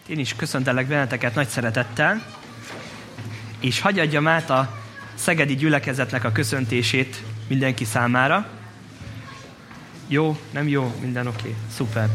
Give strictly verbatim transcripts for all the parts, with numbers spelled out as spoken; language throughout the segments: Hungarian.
Én is köszöntelek benneteket nagy szeretettel, és hadd adjam át a szegedi gyülekezetnek a köszöntését mindenki számára. Jó? Nem jó? Minden oké? Okay. Szuper.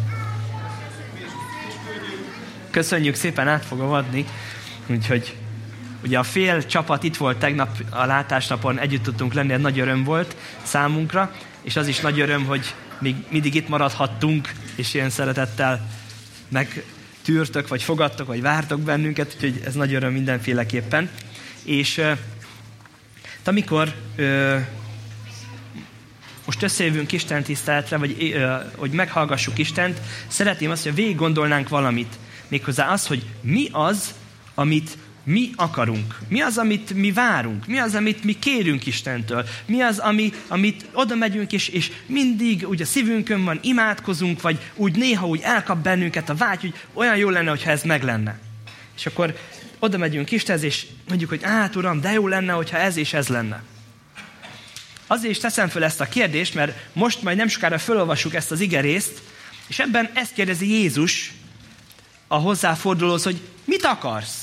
Köszönjük szépen, át fogom adni. Úgyhogy ugye a fél csapat itt volt tegnap a látásnapon, együtt tudtunk lenni, ez nagy öröm volt számunkra, és az is nagy öröm, hogy még mindig itt maradhattunk, és ilyen szeretettel megtűrtök, vagy fogadtok, vagy vártok bennünket, úgyhogy ez nagy öröm mindenféleképpen. És uh, amikor uh, most összejövünk Isten tiszteletre, vagy uh, hogy meghallgassuk Istent, szeretném azt, hogy végig gondolnánk valamit. Méghozzá az, hogy mi az, amit mi akarunk. Mi az, amit mi várunk. Mi az, amit mi kérünk Istentől. Mi az, ami, amit oda megyünk, és, és mindig úgy a szívünkön van, imádkozunk, vagy úgy néha úgy elkap bennünket a vágy, hogy olyan jó lenne, hogyha ez meg lenne. És akkor oda megyünk Istenhez, és mondjuk, hogy át Uram, de jó lenne, hogyha ez és ez lenne. Azért is teszem föl ezt a kérdést, mert most majd nem sokára felolvassuk ezt az igerészt, és ebben ezt kérdezi Jézus a hozzáfordulóhoz, hogy mit akarsz?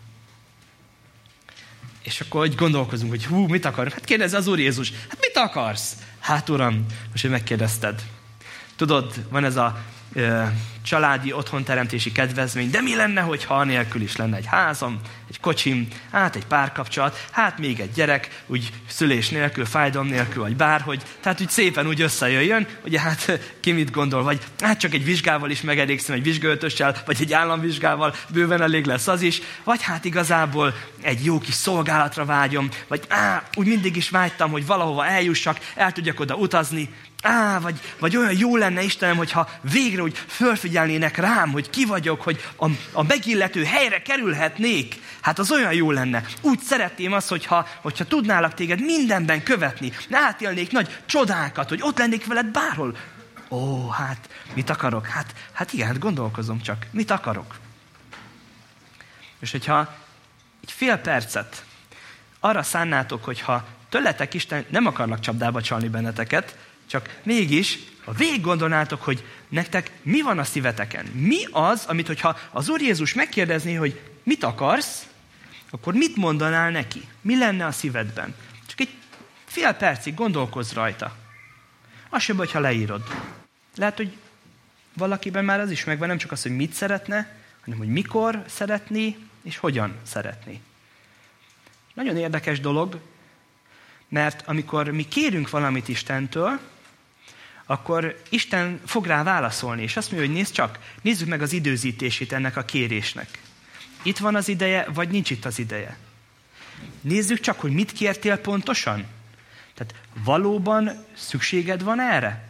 És akkor hogy gondolkozunk, hogy hú, mit akarunk? Hát kérdezze az Úr Jézus, hát mit akarsz? Hát Uram, most, hogy megkérdezted. Tudod, van ez a ö, családi otthonteremtési kedvezmény, de mi lenne, hogyha anélkül is lenne egy házam, egy kocsim, hát egy párkapcsolat, hát még egy gyerek, úgy szülés nélkül, fájdalom nélkül, vagy bárhogy, tehát úgy szépen úgy összejöjjön, ugye hát ki mit gondol, vagy hát csak egy vizsgával is megelégszem, egy vizsgaötössel, vagy egy államvizsgával bőven elég lesz az is, vagy hát igazából egy jó kis szolgálatra vágyom, vagy á, úgy mindig is vágytam, hogy valahova eljussak, el tudjak oda utazni, Á, vagy, vagy olyan jó lenne, Istenem, hogyha végre úgy fölfigyelnének rám, hogy ki vagyok, hogy a, a megillető helyre kerülhetnék. Hát az olyan jó lenne. Úgy szeretném azt, hogyha, hogyha tudnálak téged mindenben követni. Átélnék nagy csodákat, hogy ott lennék veled bárhol. Ó, hát mit akarok? Hát, hát igen, hát gondolkozom csak. Mit akarok? És hogyha egy fél percet arra szánnátok, hogyha tőletek Isten nem akarnak csapdába csalni benneteket, csak mégis, ha végig gondolnátok, hogy nektek mi van a szíveteken, mi az, amit hogyha az Úr Jézus megkérdezné, hogy mit akarsz, akkor mit mondanál neki? Mi lenne a szívedben? Csak egy fél percig gondolkozz rajta. Az sem, hogyha leírod. Lehet, hogy valakiben már az is megvan, nem csak az, hogy mit szeretne, hanem hogy mikor szeretné, és hogyan szeretné. Nagyon érdekes dolog, mert amikor mi kérünk valamit Istentől, akkor Isten fog rá válaszolni, és azt mondja, hogy nézd csak, nézzük meg az időzítését ennek a kérésnek. Itt van az ideje, vagy nincs itt az ideje. Nézzük csak, hogy mit kértél pontosan. Tehát valóban szükséged van erre?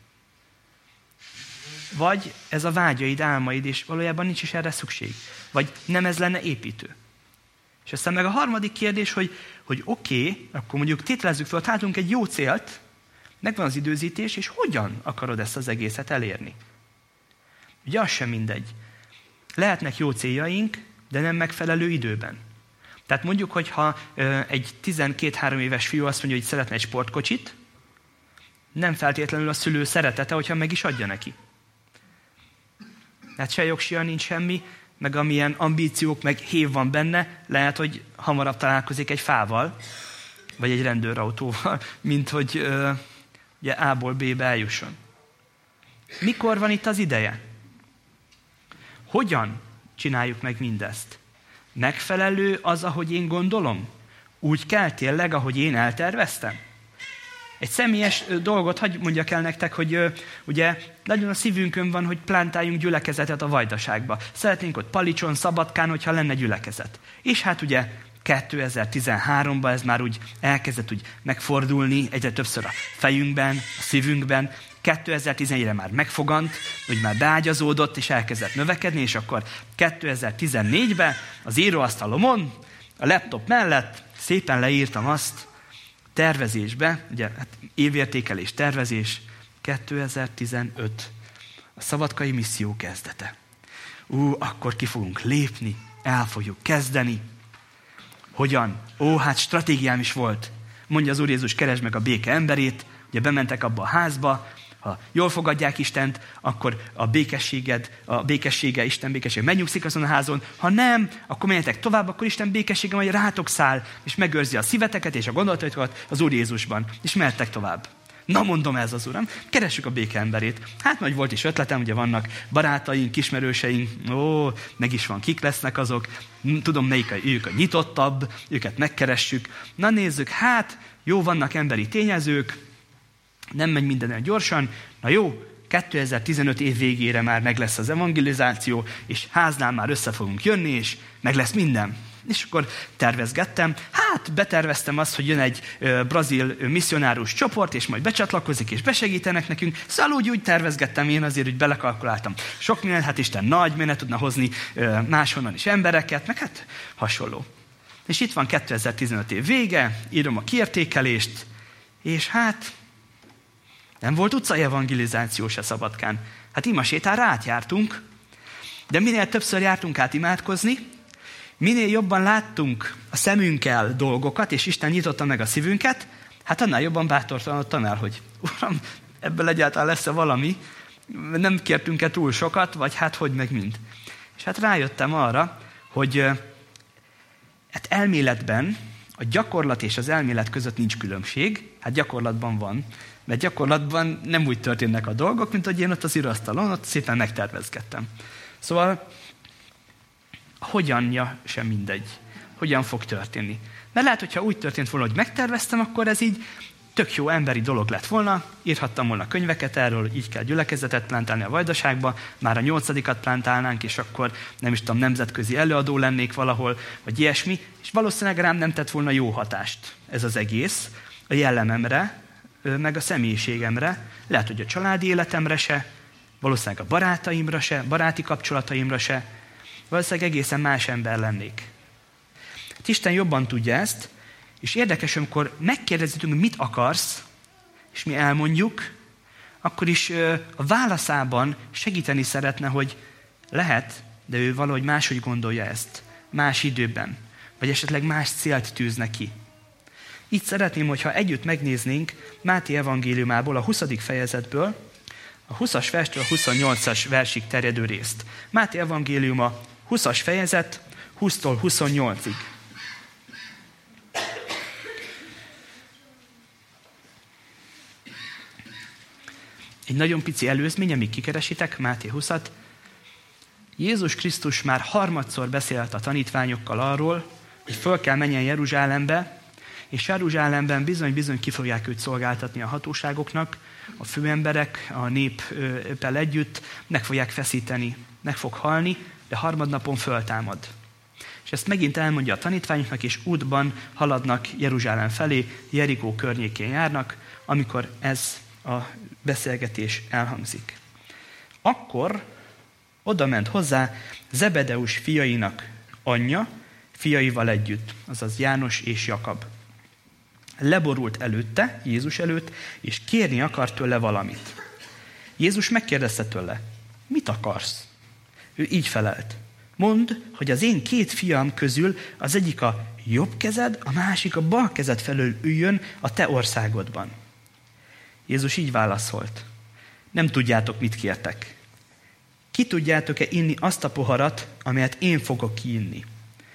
Vagy ez a vágyaid, álmaid, és valójában nincs is erre szükség. Vagy nem ez lenne építő. És aztán meg a harmadik kérdés, hogy, hogy oké, okay, akkor mondjuk tételezzük fel, találtunk egy jó célt, megvan az időzítés, és hogyan akarod ezt az egészet elérni? Ugye az sem mindegy. Lehetnek jó céljaink, de nem megfelelő időben. Tehát mondjuk, hogyha egy tizenkét-három éves fiú azt mondja, hogy szeretne egy sportkocsit, nem feltétlenül a szülő szeretete, hogyha meg is adja neki. Hát se jogsia nincs semmi, meg amilyen ambíciók, meg hév van benne, lehet, hogy hamarabb találkozik egy fával, vagy egy rendőrautóval, mint hogy ö, ugye A-ból B-be eljusson. Mikor van itt az ideje? Hogyan csináljuk meg mindezt? Megfelelő az, ahogy én gondolom? Úgy kell tényleg, ahogy én elterveztem? Egy személyes dolgot hadd mondjak el nektek, hogy ö, ugye nagyon a szívünkön van, hogy plántáljunk gyülekezetet a Vajdaságba. Szeretnénk ott Palicson, Szabadkán, hogyha lenne gyülekezet. És hát ugye kétezer-tizenháromban ez már úgy elkezdett úgy megfordulni egyre többször a fejünkben, a szívünkben. kétezer-tizenegyre már megfogant, úgy már beágyazódott, és elkezdett növekedni, és akkor kétezer-tizennégyben az íróasztalomon, a laptop mellett szépen leírtam azt, tervezésbe, ugye hát évértékelés, tervezés, kétezer-tizenöt, a szabadkai misszió kezdete. Ú, akkor ki fogunk lépni, el fogjuk kezdeni. Hogyan? Ó, hát stratégiám is volt. Mondja az Úr Jézus, keresd meg a béke emberét, ugye bementek abba a házba, Ha jól fogadják Istent, akkor a békességed, a békessége, Isten békessége megnyugszik azon a házon. Ha nem, akkor menjetek tovább, akkor Isten békessége majd rátok száll, és megőrzi a szíveteket és a gondolatokat az Úr Jézusban. És mehettek tovább. Na mondom, ez az Uram, keressük a béke emberét. Hát majd volt is ötletem, ugye vannak barátaink, ismerőseink, ó, meg is van, kik lesznek azok, tudom, melyik a, ők a nyitottabb, őket megkeressük. Na nézzük, hát jó, vannak emberi tényezők, nem megy minden olyan gyorsan, na jó, kétezer-tizenöt év végére már meg lesz az evangelizáció, és háznál már össze fogunk jönni, és meg lesz minden. És akkor tervezgettem, hát beterveztem azt, hogy jön egy ö, brazil ö, misszionárus csoport, és majd becsatlakozik, és besegítenek nekünk. Szóval úgy, úgy tervezgettem én azért, hogy belekalkuláltam. Sok minden, hát Isten nagy, miért ne tudna hozni ö, máshonnan is embereket, meg hát hasonló. És itt van kétezer-tizenöt év vége, írom a kiértékelést, és hát nem volt utcai evangelizáció se Szabadkán. Hát imasétára átjártunk, de minél többször jártunk át imádkozni, minél jobban láttunk a szemünkkel dolgokat, és Isten nyitotta meg a szívünket, hát annál jobban bátortalanodtam el, hogy Uram, ebből egyáltalán lesz-e valami, nem kértünk-e túl sokat, vagy hát hogy meg mind. És hát rájöttem arra, hogy hát elméletben a gyakorlat és az elmélet között nincs különbség, hát gyakorlatban van, mert gyakorlatban nem úgy történnek a dolgok, mint hogy én ott az írasztalon, ott szépen megtervezgettem. Szóval hogyanja sem mindegy. Hogyan fog történni. Mert lehet, hogyha úgy történt volna, hogy megterveztem, akkor ez így tök jó emberi dolog lett volna, írhattam volna könyveket erről, hogy így kell gyülekezetet plántálni a Vajdaságba, már a nyolcadikat plántálnánk, és akkor nem is tudom, nemzetközi előadó lennék valahol, vagy ilyesmi, és valószínűleg rám nem tett volna jó hatást ez az egész, a jellememre, meg a személyiségemre, lehet, hogy a családi életemre se, valószínűleg a barátaimra se, baráti kapcsolataimra se, valószínűleg egészen más ember lennék. Hát Isten jobban tudja ezt, és érdekes, amikor megkérdezzük, mit akarsz, és mi elmondjuk, akkor is a válaszában segíteni szeretne, hogy lehet, de ő valahogy máshogy gondolja ezt, más időben, vagy esetleg más célt tűz ki. Így szeretném, hogyha együtt megnéznénk Máté evangéliumából, a huszadik fejezetből, a huszas verstől a huszonnyolcas versig terjedő részt. Máté evangéliuma huszas fejezet, húsztól huszonnyolcig. Egy nagyon pici előzmény, amíg kikeresitek, Máté huszat. Jézus Krisztus már harmadszor beszélt a tanítványokkal arról, hogy föl kell menjen Jeruzsálembe, és Jeruzsálemben bizony-bizony ki fogják őt szolgáltatni a hatóságoknak, a főemberek, a néppel együtt, meg fogják feszíteni, meg fog halni, de harmadnapon föltámad. És ezt megint elmondja a tanítványoknak, és útban haladnak Jeruzsálem felé, Jerikó környékén járnak, amikor ez a beszélgetés elhangzik. Akkor oda ment hozzá Zebedeus fiainak anyja, fiaival együtt, azaz János és Jakab. Leborult előtte, Jézus előtt, és kérni akart tőle valamit. Jézus megkérdezte tőle, mit akarsz? Ő így felelt. Mondd, hogy az én két fiam közül az egyik a jobb kezed, a másik a bal kezed felől üljön a te országodban. Jézus így válaszolt. Nem tudjátok, mit kértek. Ki tudjátok-e inni azt a poharat, amelyet én fogok kiinni?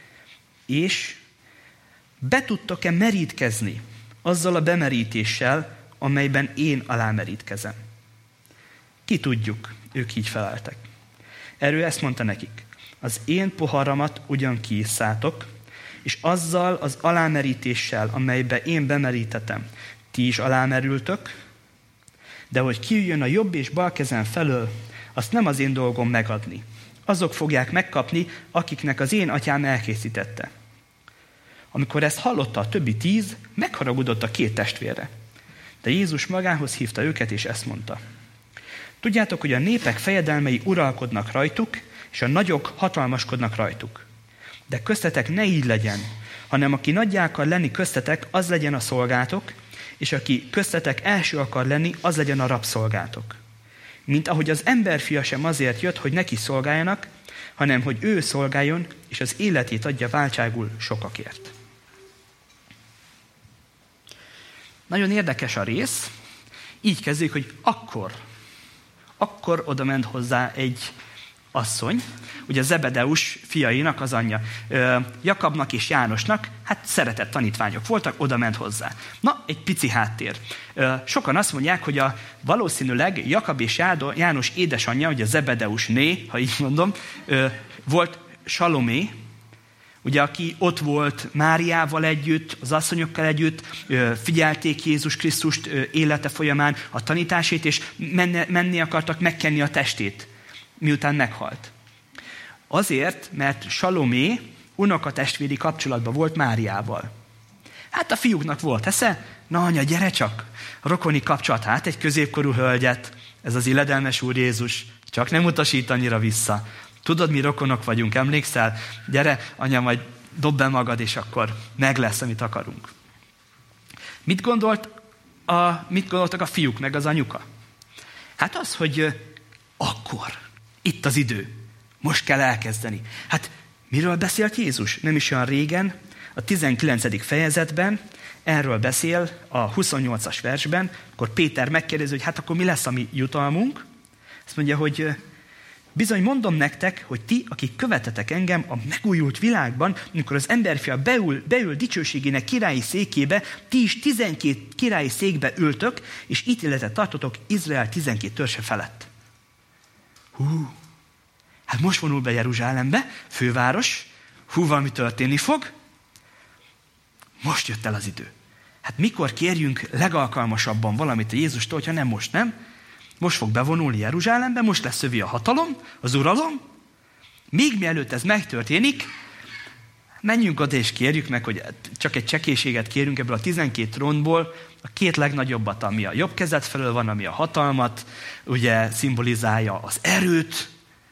És be tudtok-e merítkezni azzal a bemerítéssel, amelyben én alámerítkezem? Ki tudjuk, ők így feleltek. Erről ezt mondta nekik. Az én poharamat ugyan kiisszátok, és azzal az alámerítéssel, amelybe én bemerítetem, ti is alámerültök, de hogy kiüljön a jobb és bal kezem felől, azt nem az én dolgom megadni. Azok fogják megkapni, akiknek az én atyám elkészítette. Amikor ezt hallotta a többi tíz, megharagudott a két testvérre. De Jézus magához hívta őket, és ezt mondta. Tudjátok, hogy a népek fejedelmei uralkodnak rajtuk, és a nagyok hatalmaskodnak rajtuk. De köztetek ne így legyen, hanem aki nagyjá akar lenni köztetek, az legyen a szolgátok, és aki köztetek első akar lenni, az legyen a rabszolgátok. Mint ahogy az emberfia sem azért jött, hogy neki szolgáljanak, hanem hogy ő szolgáljon, és az életét adja váltságul sokakért. Nagyon érdekes a rész. így kezdődik, hogy akkor, akkor oda ment hozzá egy asszony, ugye Zebedeus fiainak az anyja, Jakabnak és Jánosnak, hát szeretett tanítványok voltak, oda ment hozzá. Na, egy pici háttér. Sokan azt mondják, hogy a valószínűleg Jakab és János édesanyja, ugye Zebedeus né, ha így mondom, volt Salomé, ugye, aki ott volt Máriával együtt, az asszonyokkal együtt, figyelték Jézus Krisztust élete folyamán a tanításét, és menni akartak megkenni a testét, miután meghalt. Azért, mert Salomé unokatestvéri kapcsolatban volt Máriával. Hát a fiúknak volt esze, na anya, gyere csak, a rokoni kapcsolat, hát egy középkorú hölgyet, ez az illedelmes Úr Jézus, csak nem utasít annyira vissza. Tudod, mi rokonok vagyunk, emlékszel? Gyere, anya, majd dob be magad, és akkor meg lesz, amit akarunk. Mit, gondolt a, mit gondoltak a fiúk, meg az anyuka? Hát az, hogy akkor, itt az idő, most kell elkezdeni. Hát miről beszélt Jézus? Nem is olyan régen, a tizenkilencedik fejezetben erről beszél a huszonnyolcas versben, akkor Péter megkérdezi, hogy hát akkor mi lesz a mi jutalmunk? Azt mondja, hogy bizony mondom nektek, hogy ti, akik követetek engem a megújult világban, amikor az emberfia beül, beül dicsőségének királyi székébe, ti is tizenkét királyi székbe ültök, és ítéletet tartotok Izrael tizenkét törzse felett. Hú, hát most vonul be Jeruzsálembe, főváros, hú, valami történni fog, most jött el az idő. Hát mikor kérjünk legalkalmasabban valamit a Jézustól, hogyha nem most, nem? Most fog bevonulni Jeruzsálembe, most lesz övé a hatalom, az uralom. Még mielőtt ez megtörténik, menjünk oda és kérjük meg, hogy csak egy csekélységet kérünk ebből a tizenkét trónból, a két legnagyobbat, ami a jobb kezed felől van, ami a hatalmat, ugye szimbolizálja az erőt,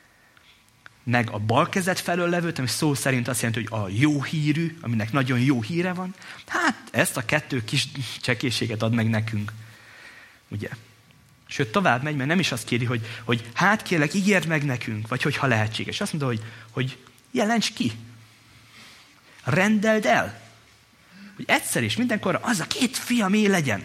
meg a bal kezed felől levőt, ami szó szerint azt jelenti, hogy a jó hírű, aminek nagyon jó híre van. Hát ezt a kettő kis csekélységet ad meg nekünk. Ugye? Sőt, tovább megy, mert nem is azt kéri, hogy, hogy hát kérlek, ígérd meg nekünk, vagy hogyha lehetséges. Azt mondta, hogy, hogy jelents ki. Rendeld el. Hogy egyszer és mindenkorra az a két fiamé legyen.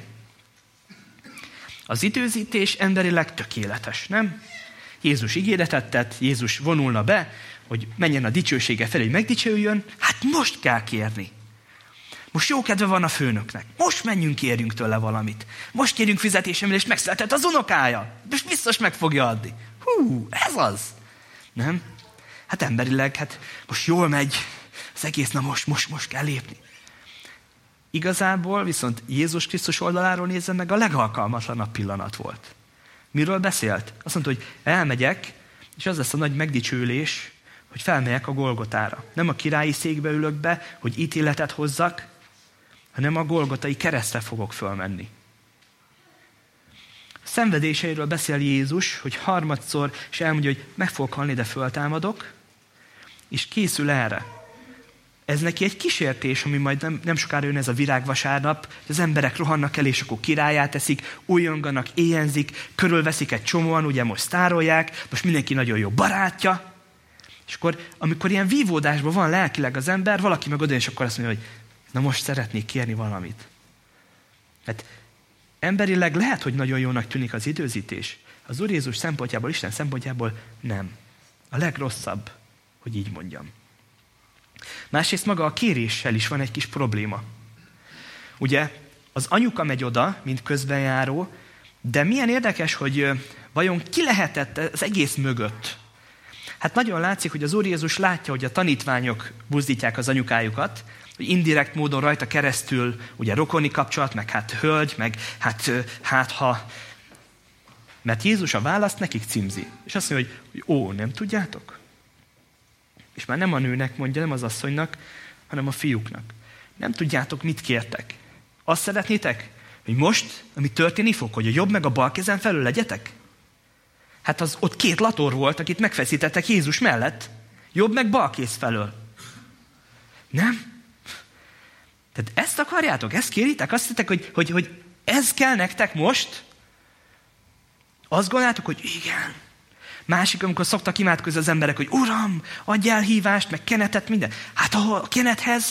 Az időzítés emberileg tökéletes, nem? Jézus ígéretet tett, Jézus vonulna be, hogy menjen a dicsősége felé, hogy megdicsőjön. Hát most kell kérni. Most jó kedve van a főnöknek. Most menjünk, kérjünk tőle valamit. Most kérjünk fizetésemelést, megszületett az unokája. Most biztos meg fogja adni. Hú, ez az. Nem? Hát emberileg, hát most jól megy az egész, na most, most, most kell lépni. Igazából viszont Jézus Krisztus oldaláról nézve meg a legalkalmatlanabb pillanat volt. Miről beszélt? Azt mondta, hogy elmegyek, és az lesz a nagy megdicsőlés, hogy felmegyek a Golgotára. Nem a királyi székbe ülök be, hogy ítéletet hozzak, hanem a golgotai keresztre fogok fölmenni. A szenvedéseiről beszél Jézus, hogy harmadszor, és elmondja, hogy meg fogok halni, de föltámadok, és készül erre. Ez neki egy kísértés, ami majd nem, nem sokára jön ez a virágvasárnap, hogy az emberek rohannak el, és akkor királyát eszik, újonganak, éhenzik, körülveszik egy csomóan, ugye most sztárolják, most mindenki nagyon jó barátja, és akkor, amikor ilyen vívódásban van lelkileg az ember, valaki meg oda, és akkor azt mondja, hogy na most szeretnék kérni valamit. Hát emberileg lehet, hogy nagyon jónak tűnik az időzítés. Az Úr Jézus szempontjából, Isten szempontjából nem. A legrosszabb, hogy így mondjam. Másrészt maga a kéréssel is van egy kis probléma. Ugye az anyuka megy oda, mint közbenjáró, de milyen érdekes, hogy vajon ki lehetett az egész mögött. Hát nagyon látszik, hogy az Úr Jézus látja, hogy a tanítványok buzdítják az anyukájukat, hogy indirekt módon rajta keresztül, ugye rokoni kapcsolat, meg hát hölgy, meg hát, hát ha... Mert Jézus a választ nekik címzi. És azt mondja, hogy, hogy ó, nem tudjátok? És már nem a nőnek mondja, nem az asszonynak, hanem a fiúknak. Nem tudjátok, mit kértek. Azt szeretnétek, hogy most, ami történni fog, hogy a jobb meg a bal kezen felül legyetek? Hát az ott két lator volt, akit megfeszítettek Jézus mellett. Jobb meg bal kéz felől. Nem? Tehát ezt akarjátok? Ezt kéritek? Azt hittek, hogy, hogy, hogy ez kell nektek most? Azt gondoljátok, hogy igen. Másik, amikor szoktak imádkozni az emberek, hogy Uram, adjál hívást, meg kenetet, minden. Hát ahol a kenethez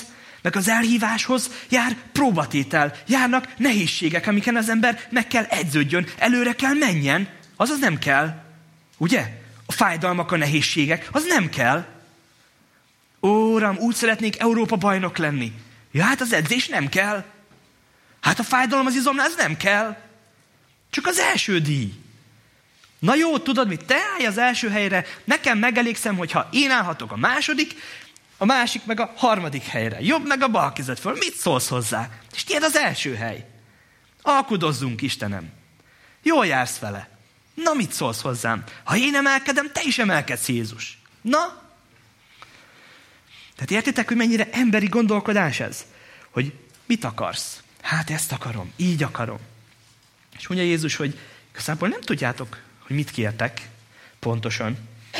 Meg az elhíváshoz jár próbatétel, járnak nehézségek, amiken az ember meg kell edződjön, előre kell menjen, azaz nem kell. Ugye? A fájdalmak, a nehézségek, az nem kell. Ó, Uram, úgy szeretnék Európa bajnok lenni. Ja, hát az edzés nem kell. Hát a fájdalom az izomnál, ez nem kell. Csak az első díj. Na jó, tudod mit? Te állj az első helyre, nekem megelégszem, hogyha én állhatok a második, a másik meg a harmadik helyre. Jobb meg a bal kezed föl. Mit szólsz hozzá? És tiéd az első hely. Alkudozzunk, Istenem. Jól jársz vele. Na, mit szólsz hozzám? Ha én emelkedem, te is emelkedsz, Jézus. Na? Tehát értitek, hogy mennyire emberi gondolkodás ez? Hogy mit akarsz? Hát ezt akarom, így akarom. És mondja Jézus, hogy igazából nem tudjátok, hogy mit kértek pontosan.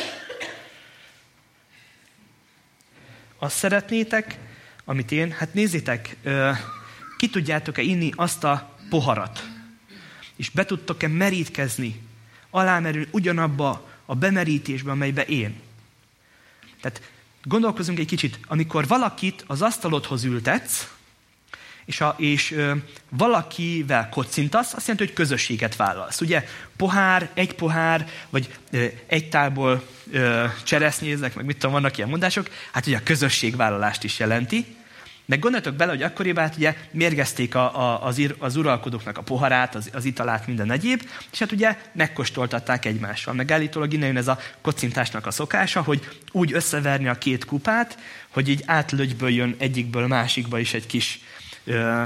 Azt szeretnétek, amit én, hát nézzétek, ki tudjátok-e inni azt a poharat, és be tudtok-e merítkezni, alámerülni ugyanabba a bemerítésbe, amelybe én. Tehát gondolkozunk egy kicsit, amikor valakit az asztalodhoz ültetsz, és, a, és ö, valakivel kocintasz, azt jelenti, hogy közösséget vállalsz. Ugye pohár, egy pohár, vagy ö, egy tálból ö, cseresznyéznek, meg mit tudom, vannak ilyen mondások, hát ugye a közösségvállalást is jelenti. Meg gondoltok bele, hogy akkoriban hát ugye mérgezték a, a, az, ir, az uralkodóknak a poharát, az, az italát, minden egyéb, és hát ugye megkóstoltatták egymással. Meg állítólag innen jön ez a kocintásnak a szokása, hogy úgy összeverni a két kupát, hogy így átlögyböljön egyikből másikba is egy kis ö,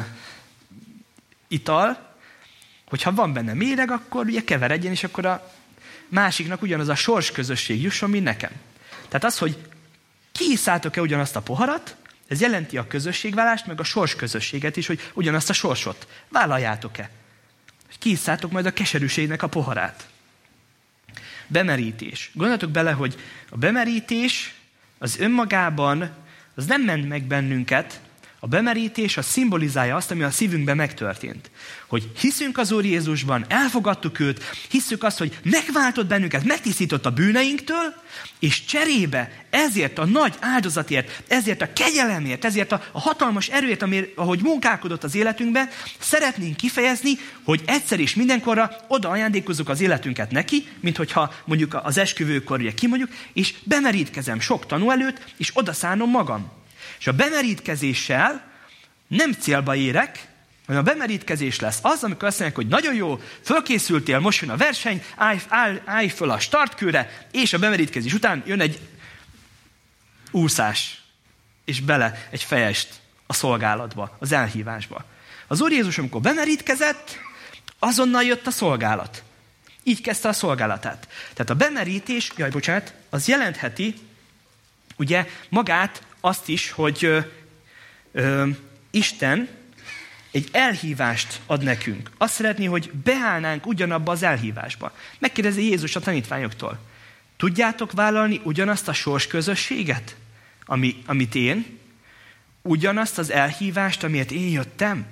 ital, hogyha van benne méreg, akkor ugye keveredjen, és akkor a másiknak ugyanaz a sorsközösség jusson, mint nekem. Tehát az, hogy kiiszátok-e ugyanazt a poharat, ez jelenti a közösségvállást, meg a sorsközösséget is, hogy ugyanazt a sorsot vállaljátok-e. Hogy kiisszátok majd a keserűségnek a poharát. Bemerítés. Gondoljatok bele, hogy a bemerítés az önmagában, az nem ment meg bennünket, a bemerítés az szimbolizálja azt, ami a szívünkben megtörtént. Hogy hiszünk az Úr Jézusban, elfogadtuk őt, hiszük azt, hogy megváltott bennünket, megtisztított a bűneinktől, és cserébe ezért a nagy áldozatért, ezért a kegyelemért, ezért a, a hatalmas erőért, amért, ahogy munkálkodott az életünkben, szeretnénk kifejezni, hogy egyszer és mindenkorra oda ajándékozzuk az életünket neki, mint hogyha mondjuk az esküvőkor ugye kimondjuk, és bemerítkezem sok tanú előtt, és oda szánom magam. És a bemerítkezéssel nem célba érek, hanem a bemerítkezés lesz az, amikor azt mondják, hogy nagyon jó, fölkészültél, most jön a verseny, állj, állj, állj föl a startkőre, és a bemerítkezés után jön egy úszás, és bele egy fejest a szolgálatba, az elhívásba. Az Úr Jézus, amikor bemerítkezett, azonnal jött a szolgálat. Így kezdte a szolgálatát. Tehát a bemerítés, jaj, bocsánat, az jelentheti ugye magát azt is, hogy ö, ö, Isten egy elhívást ad nekünk. Azt szeretné, hogy beállnánk ugyanabba az elhívásba. Megkérdezi Jézus a tanítványoktól. Tudjátok vállalni ugyanazt a sorsközösséget, ami, amit én? Ugyanazt az elhívást, amiért én jöttem?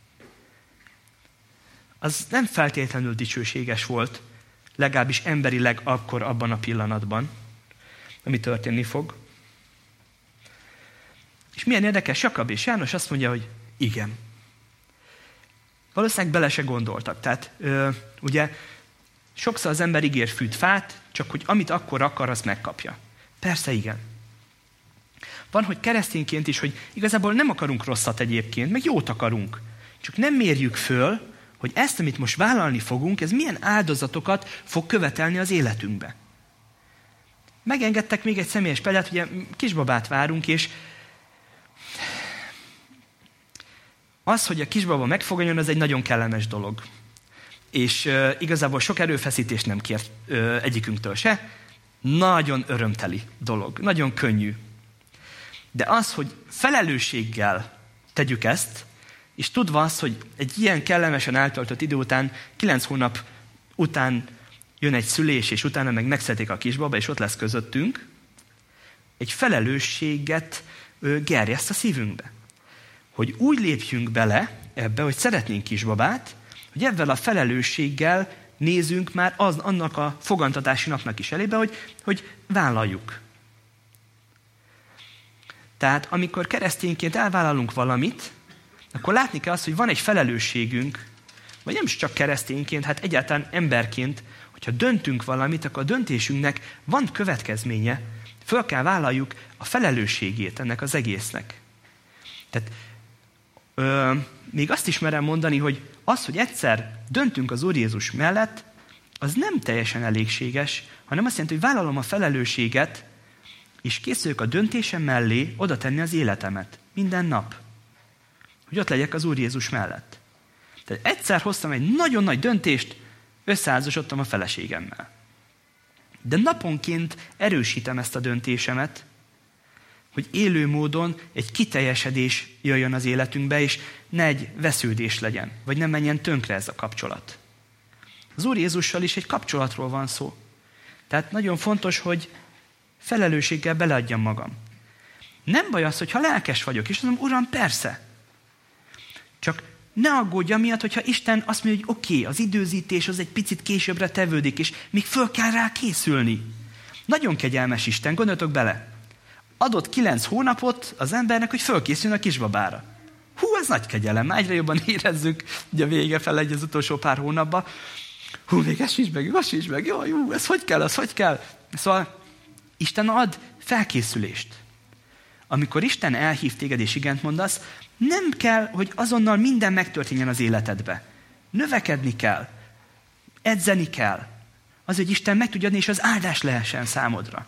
Az nem feltétlenül dicsőséges volt, legalábbis emberileg akkor abban a pillanatban, ami történni fog. És milyen érdekes, Jakab és János azt mondja, hogy igen. Valószínűleg bele se gondoltak. Tehát ö, ugye sokszor az ember ígér fűt fát, csak hogy amit akkor akar, azt megkapja. Persze igen. Van, hogy keresztényként is, hogy igazából nem akarunk rosszat egyébként, meg jót akarunk. Csak nem mérjük föl, hogy ezt, amit most vállalni fogunk, ez milyen áldozatokat fog követelni az életünkbe. Megengedtek még egy személyes példát, ugye kisbabát várunk, és az, hogy a kisbaba megfoganjon, az egy nagyon kellemes dolog. És uh, igazából sok erőfeszítést nem kér uh, egyikünktől se. Nagyon örömteli dolog, nagyon könnyű. De az, hogy felelősséggel tegyük ezt, és tudva azt, hogy egy ilyen kellemesen eltöltött idő után, kilenc hónap után jön egy szülés, és utána meg megszedik a kisbaba, és ott lesz közöttünk, egy felelősséget uh, gerjeszt a szívünkbe. Hogy úgy lépjünk bele ebbe, hogy szeretnénk kisbabát, hogy ebben a felelősséggel nézünk már az, annak a fogantatási napnak is elébe, hogy, hogy vállaljuk. Tehát amikor keresztényként elvállalunk valamit, akkor látni kell azt, hogy van egy felelősségünk, vagy nem is csak keresztényként, hát egyáltalán emberként, hogyha döntünk valamit, akkor a döntésünknek van következménye, föl kell vállaljuk a felelősségét ennek az egésznek. Tehát ö, még azt is merem mondani, hogy az, hogy egyszer döntünk az Úr Jézus mellett, az nem teljesen elégséges, hanem azt jelenti, hogy vállalom a felelősséget, és készülök a döntésem mellé oda tenni az életemet. Minden nap. Hogy ott legyek az Úr Jézus mellett. Tehát egyszer hoztam egy nagyon nagy döntést, összeházasodtam a feleségemmel. De naponként erősítem ezt a döntésemet, hogy élő módon egy kiteljesedés jöjjön az életünkbe, és ne egy vesződés legyen, vagy nem menjen tönkre ez a kapcsolat. Az Úr Jézussal is egy kapcsolatról van szó. Tehát nagyon fontos, hogy felelősséggel beleadjam magam. Nem baj az, hogyha lelkes vagyok, és mondom, Uram, persze. Csak ne aggódj amiatt, hogyha Isten azt mondja, hogy oké, okay, az időzítés az egy picit későbbre tevődik, és még föl kell rá készülni. Nagyon kegyelmes Isten, gondoljatok bele. Adott kilenc hónapot az embernek, hogy fölkészüljön a kisbabára. Hú, ez nagy kegyelem, már egyre jobban érezzük, ugye a vége fel egy az utolsó pár hónapban. Hú, még ez sincs meg, az sincs meg, jaj, hú, ez hogy kell, az hogy kell. Szóval Isten ad felkészülést. Amikor Isten elhív téged és igent mondasz, nem kell, hogy azonnal minden megtörténjen az életedbe. Növekedni kell, edzeni kell. Az, hogy Isten meg tudja adni, és az áldás lehessen számodra.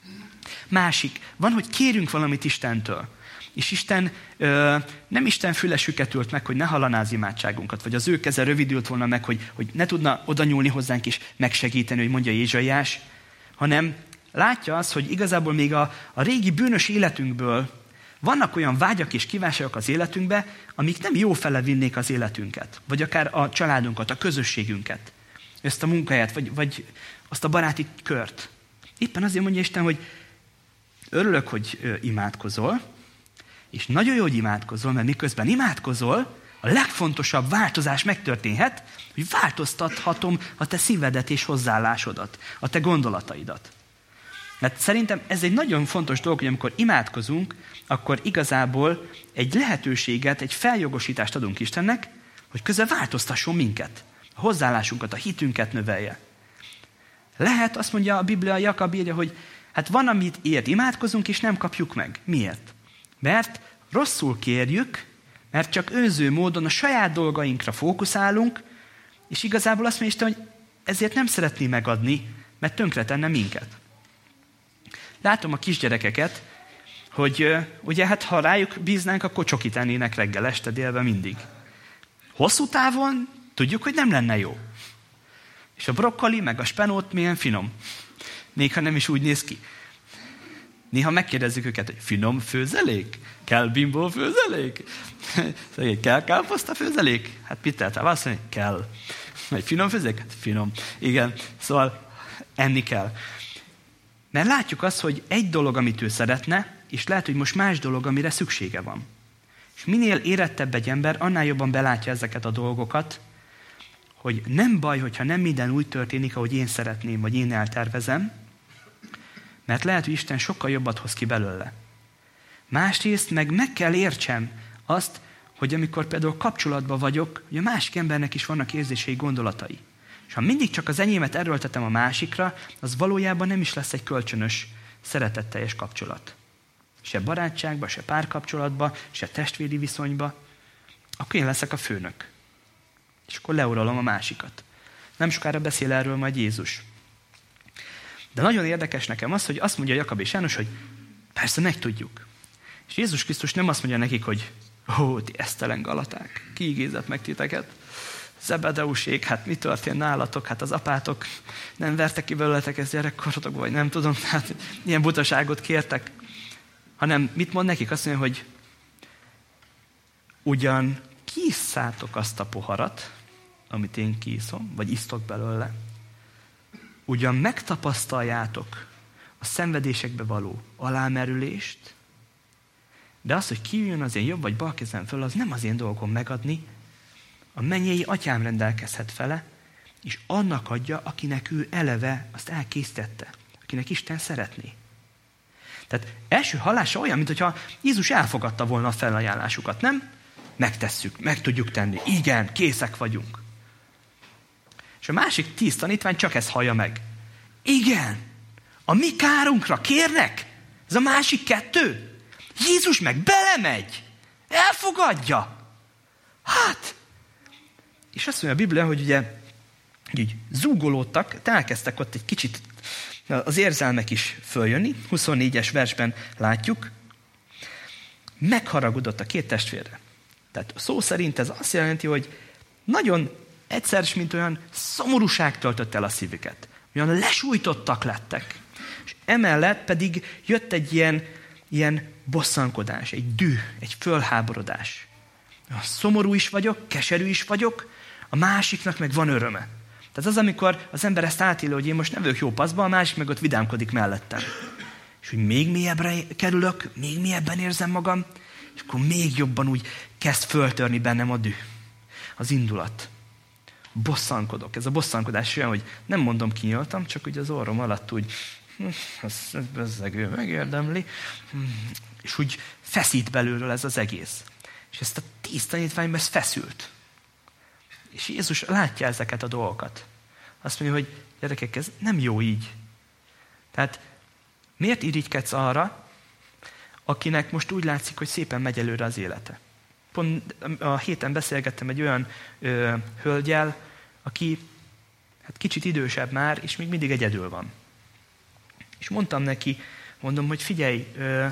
Másik, van, hogy kérünk valamit Istentől. És Isten ö, nem Isten fülesüket ült meg, hogy ne hallaná az imádságunkat, vagy az ő keze rövidült volna meg, hogy, hogy ne tudna oda nyúlni hozzánk és megsegíteni, hogy mondja Ézsaiás, hanem látja azt, hogy igazából még a, a régi bűnös életünkből vannak olyan vágyak és kívánságok az életünkbe, amik nem jó fele vinnék az életünket, vagy akár a családunkat, a közösségünket, ezt a munkáját, vagy, vagy azt a baráti kört. Éppen azért mondja Isten, hogy örülök, hogy imádkozol, és nagyon jó, hogy imádkozol, mert miközben imádkozol, a legfontosabb változás megtörténhet, hogy változtathatom a te szívedet és hozzáállásodat, a te gondolataidat. Mert szerintem ez egy nagyon fontos dolog, hogy amikor imádkozunk, akkor igazából egy lehetőséget, egy feljogosítást adunk Istennek, hogy közben változtasson minket, a hozzáállásunkat, a hitünket növelje. Lehet, azt mondja a Biblia, Jakab írja, hogy hát van, amit ilyet imádkozunk, és nem kapjuk meg. Miért? Mert rosszul kérjük, mert csak önző módon a saját dolgainkra fókuszálunk, és igazából azt mondja Isten, hogy ezért nem szeretné megadni, mert tönkretenne minket. Látom a kisgyerekeket, hogy ugye hát ha rájuk bíznánk, akkor csokit ennének reggel, este, délben mindig. Hosszú távon tudjuk, hogy nem lenne jó. És a brokkoli, meg a spenót milyen finom. Néha nem is úgy néz ki. Néha megkérdezzük őket, hogy finom főzelék? Kell bimbó főzelék? Kell káposzta főzelék? Hát mit tehetem? Azt mondja, kell. Egy finom főzelék? Hát finom. Igen, szóval enni kell. Mert látjuk azt, hogy egy dolog, amit ő szeretne, és lehet, hogy most más dolog, amire szüksége van. És minél érettebb egy ember, annál jobban belátja ezeket a dolgokat, hogy nem baj, hogyha nem minden úgy történik, ahogy én szeretném, vagy én eltervezem, mert lehet, hogy Isten sokkal jobbat hoz ki belőle. Másrészt meg meg kell értsem azt, hogy amikor például kapcsolatban vagyok, hogy a másik embernek is vannak érzései, gondolatai. És ha mindig csak az enyémet erőltetem a másikra, az valójában nem is lesz egy kölcsönös, szeretetteljes kapcsolat. Se barátságba, se párkapcsolatba, se testvéri viszonyba. Akkor én leszek a főnök. És akkor leuralom a másikat. Nem sokára beszél erről majd Jézus. De nagyon érdekes nekem az, hogy azt mondja Jakab és János, hogy persze megtudjuk. És Jézus Krisztus nem azt mondja nekik, hogy ó, ti esztelen Galaták, ki igézett meg titeket? Zebedeusék, hát mi történt nálatok? Hát az apátok nem vertek ki belőletek ezt gyerekkorotokba, vagy nem tudom, hát ilyen butaságot kértek. Hanem mit mond nekik? Azt mondja, hogy ugyan kiisszátok azt a poharat, amit én kiiszom, vagy isztok belőle. Ugyan megtapasztaljátok a szenvedésekbe való alámerülést, de az, hogy kijön az én jobb vagy bal kezem föl, az nem az én dolgom megadni, a mennyei atyám rendelkezhet vele, és annak adja, akinek ő eleve azt elkészítette, akinek Isten szeretné. Tehát első hallása olyan, mintha Jézus elfogadta volna a felajánlásukat, nem? Megtesszük, meg tudjuk tenni. Igen, készek vagyunk. És a másik tíz tanítvány csak ezt hallja meg. Igen, a mi kárunkra kérnek? Ez a másik kettő? Jézus meg belemegy, elfogadja. Hát, és azt mondja a Biblia, hogy ugye így zúgolódtak, elkezdtek ott egy kicsit az érzelmek is följönni. huszonnégyes versben látjuk. Megharagudott a két testvérre. Tehát szó szerint ez azt jelenti, hogy nagyon egyszer, mint olyan szomorúság töltött el a szívüket. Olyan lesújtottak lettek. És emellett pedig jött egy ilyen, ilyen bosszankodás, egy düh, egy fölháborodás. Szomorú is vagyok, keserű is vagyok, a másiknak meg van öröme. Tehát az, amikor az ember ezt átéli, hogy én most nem vagyok jó paszba, a másik meg ott vidámkodik mellettem. És hogy még mélyebbre kerülök, még mélyebben érzem magam, és akkor még jobban úgy kezd föltörni bennem a düh, az indulat. Bosszankodok. Ez a bosszankodás olyan, hogy nem mondom, kinyíltam, csak úgy az orrom alatt úgy, ez bezzegő megérdemli, és úgy feszít belülről ez az egész. És ezt a tíz tanítványban ez feszült. És Jézus látja ezeket a dolgokat. Azt mondja, hogy gyerekek, ez nem jó így. Tehát miért irigykedsz arra, akinek most úgy látszik, hogy szépen megy előre az élete? Pont a héten beszélgettem egy olyan ö, hölgyel, aki hát kicsit idősebb már, és még mindig egyedül van. És mondtam neki, mondom, hogy figyelj, ö,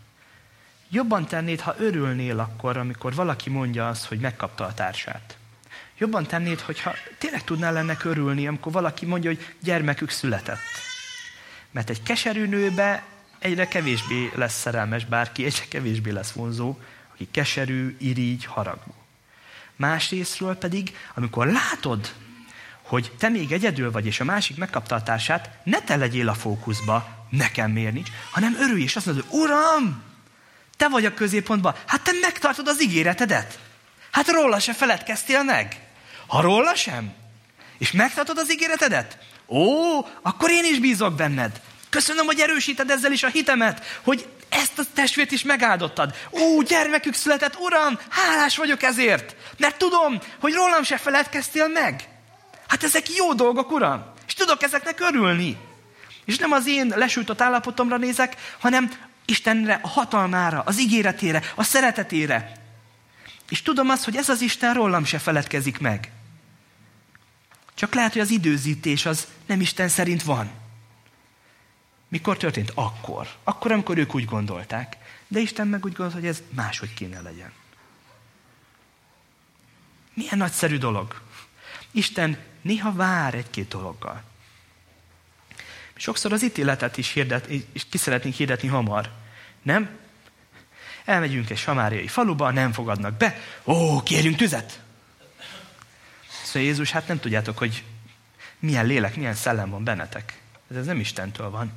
jobban tennéd, ha örülnél akkor, amikor valaki mondja azt, hogy megkapta a társát. Jobban tennéd, hogyha tényleg tudnál ennek örülni, amikor valaki mondja, hogy gyermekük született. Mert egy keserű nőbe egyre kevésbé lesz szerelmes bárki, egyre kevésbé lesz vonzó, aki keserű, irigy, haragú. Másrésztről pedig, amikor látod, hogy te még egyedül vagy, és a másik megkapta a társát, ne te legyél a fókuszba, nekem miért nincs, hanem örülj, és azt mondod, Uram, te vagy a középpontban, hát te megtartod az ígéretedet. Hát róla se feledkeztél meg. Ha róla sem, és megtartod az ígéretedet, ó, akkor én is bízok benned. Köszönöm, hogy erősíted ezzel is a hitemet, hogy ezt a testvért is megáldottad. Ó, gyermekük született, Uram, hálás vagyok ezért, mert tudom, hogy rólam se feledkeztél meg. Hát ezek jó dolgok, Uram, és tudok ezeknek örülni. És nem az én lesújtott állapotomra nézek, hanem Istenre, a hatalmára, az ígéretére, a szeretetére. És tudom azt, hogy ez az Isten rólam se feledkezik meg. Csak lehet, hogy az időzítés az nem Isten szerint van. Mikor történt? Akkor. Akkor, amikor ők úgy gondolták. De Isten meg úgy gondolt, hogy ez máshogy kéne legyen. Milyen nagyszerű dolog. Isten néha vár egy-két dologgal. Sokszor az ítéletet is, hirdet, is ki szeretnénk hirdetni hamar. Nem? Elmegyünk egy samáriai faluba, nem fogadnak be. Ó, kérjünk tüzet! Szóval Jézus, hát nem tudjátok, hogy milyen lélek, milyen szellem van bennetek. Ez, ez nem Istentől van.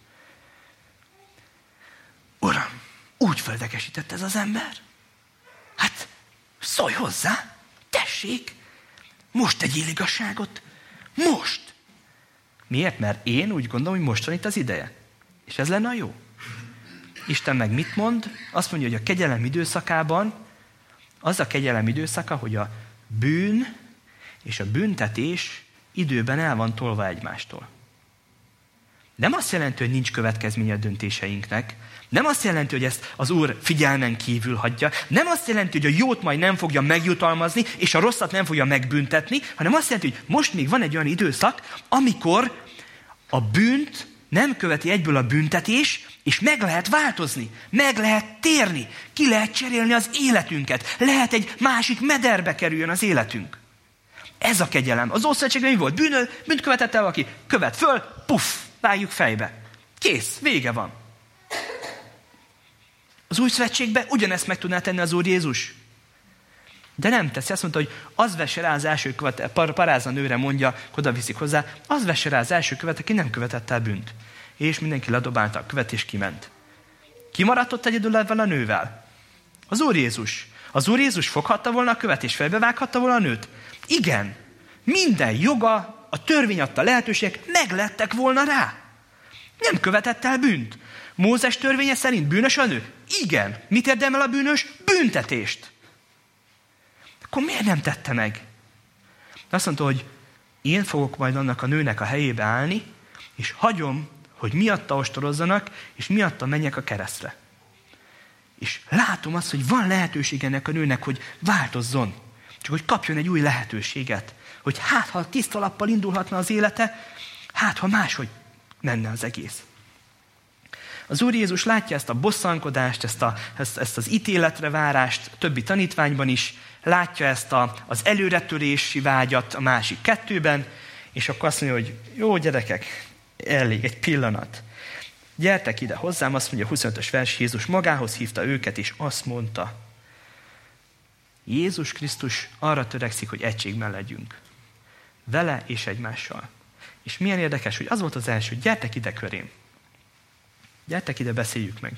Uram, úgy földekesített ez az ember? Hát, szólj hozzá, tessék, most tegyél igazságot, most. Miért? Mert én úgy gondolom, hogy most van itt az ideje. És ez lenne a jó. Isten meg mit mond? Azt mondja, hogy a kegyelem időszakában az a kegyelem időszaka, hogy a bűn és a büntetés időben el van tolva egymástól. Nem azt jelenti, hogy nincs következménye a döntéseinknek. Nem azt jelenti, hogy ezt az Úr figyelmen kívül hagyja. Nem azt jelenti, hogy a jót majd nem fogja megjutalmazni, és a rosszat nem fogja megbüntetni, hanem azt jelenti, hogy most még van egy olyan időszak, amikor a bűnt nem követi egyből a büntetés, és meg lehet változni, meg lehet térni, ki lehet cserélni az életünket, lehet egy másik mederbe kerüljön az életünk. Ez a kegyelem. Az Ószövetségben mi volt? Bűn, bűnt követett el valaki, követ föl, puff, vágjuk fejbe. Kész, vége van. Az Új Szövetségben ugyanezt meg tudná tenni az Úr Jézus. De nem teszi. Azt mondta, hogy az vesse rá az első követ, paráza nőre mondja, oda viszik hozzá, az vesse rá az első követ, aki nem követett el bűnt. És mindenki ledobálta a követ, és kiment. Ki maradt ott egyedül ezzel a nővel? Az Úr Jézus. Az Úr Jézus foghatta volna a követ, és fejbevághatta volna a nőt? Igen. Minden joga, a törvény adta lehetőségek meglettek volna rá. Nem követett el bűnt. Mózes törvénye szerint bűnös a nő? Igen. Mit érdemel a bűnös? Büntetést. Akkor miért nem tette meg? Azt mondta, hogy én fogok majd annak a nőnek a helyébe állni, és hagyom, hogy miatta ostorozzanak, és miatta menjek a keresztre. És látom azt, hogy van lehetőség ennek a nőnek, hogy változzon. Csak hogy kapjon egy új lehetőséget. Hogy hát, ha tiszta lappal indulhatna az élete, hát, ha máshogy menne az egész. Az Úr Jézus látja ezt a bosszankodást, ezt, a, ezt, ezt az ítéletre várást a többi tanítványban is, látja ezt a, az előretörési vágyat a másik kettőben, és akkor azt mondja, hogy jó gyerekek, elég, egy pillanat. Gyertek ide hozzám, azt mondja a huszonötös vers, Jézus magához hívta őket, és azt mondta, Jézus Krisztus arra törekszik, hogy egységben legyünk. Vele és egymással. És milyen érdekes, hogy az volt az első, gyertek ide körém. Gyertek ide, beszéljük meg.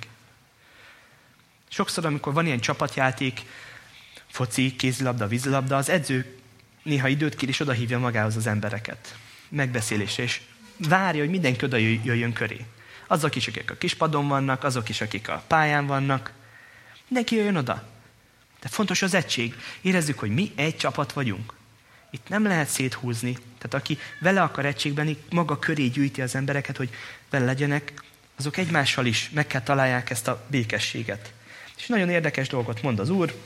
Sokszor, amikor van ilyen csapatjáték, foci, kézilabda, vízilabda, az edző néha időt kér, és odahívja magához az embereket. Megbeszélésre, és várja, hogy mindenki oda jöjjön köré. Azok is, akik a kispadon vannak, azok is, akik a pályán vannak. Mindenki jöjjön oda. De fontos az egység. Érezzük, hogy mi egy csapat vagyunk. Itt nem lehet széthúzni. Tehát aki vele akar egységben, maga köré gyűjti az embereket, hogy vele legyenek, azok egymással is meg kell találják ezt a békességet. És nagyon érdekes dolgot mond az Úr.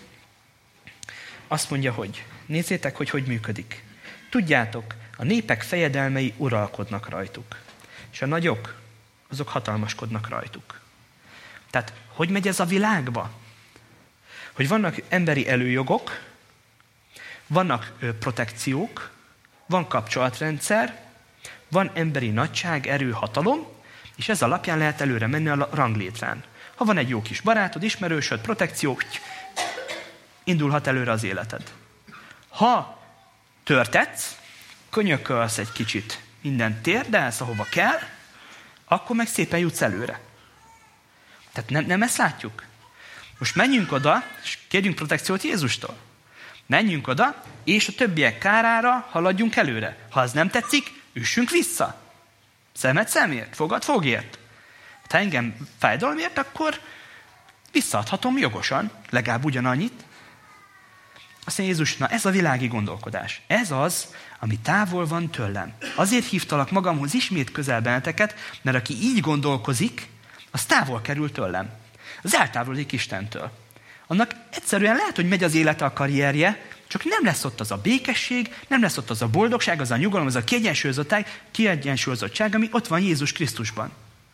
Azt mondja, hogy nézzétek, hogy hogy működik. Tudjátok, a népek fejedelmei uralkodnak rajtuk. És a nagyok, azok hatalmaskodnak rajtuk. Tehát, hogy megy ez a világba? Hogy vannak emberi előjogok, vannak ö, protekciók, van kapcsolatrendszer, van emberi nagyság, erő, hatalom, és ez alapján lehet előre menni a ranglétrán. Ha van egy jó kis barátod, ismerősöd, protekció, indulhat előre az életed. Ha törtetsz, könyökölsz egy kicsit, mindent térdelsz, ahova kell, akkor meg szépen jutsz előre. Tehát nem, nem ezt látjuk. Most menjünk oda, és kérjünk protekciót Jézustól. Menjünk oda, és a többiek kárára haladjunk előre. Ha az nem tetszik, üssünk vissza. Szemed szemért, fogad fogért. Ha engem fájdalomért, akkor visszaadhatom jogosan, legalább ugyanannyit. Azt mondja Jézus, na ez a világi gondolkodás. Ez az, ami távol van tőlem. Azért hívtalak magamhoz ismét közel benneteket, mert aki így gondolkozik, az távol kerül tőlem. Az eltávolodik Istentől. Annak egyszerűen lehet, hogy megy az élete, a karrierje, csak nem lesz ott az a békesség, nem lesz ott az a boldogság, az a nyugalom, az a kiegyensúlyozottság, kiegyensúlyozottság, ami ott van Jézus Krisztusban.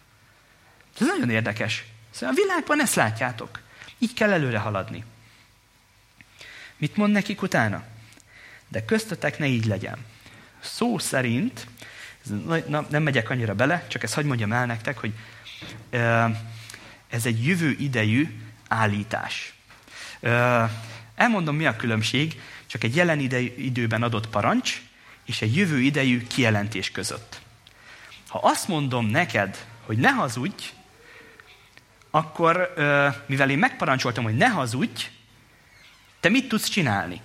Ez nagyon érdekes. Szóval a világban ezt látjátok. Így kell előre haladni. Mit mond nekik utána? De köztetek ne így legyen. Szó szerint, na, nem megyek annyira bele, csak ezt hadd mondjam el nektek, hogy ez egy jövő idejű állítás. Elmondom, mi a különbség, csak egy jelen időben adott parancs, és egy jövő idejű kijelentés között. Ha azt mondom neked, hogy ne hazudj, akkor, mivel én megparancsoltam, hogy ne hazudj, te mit tudsz csinálni?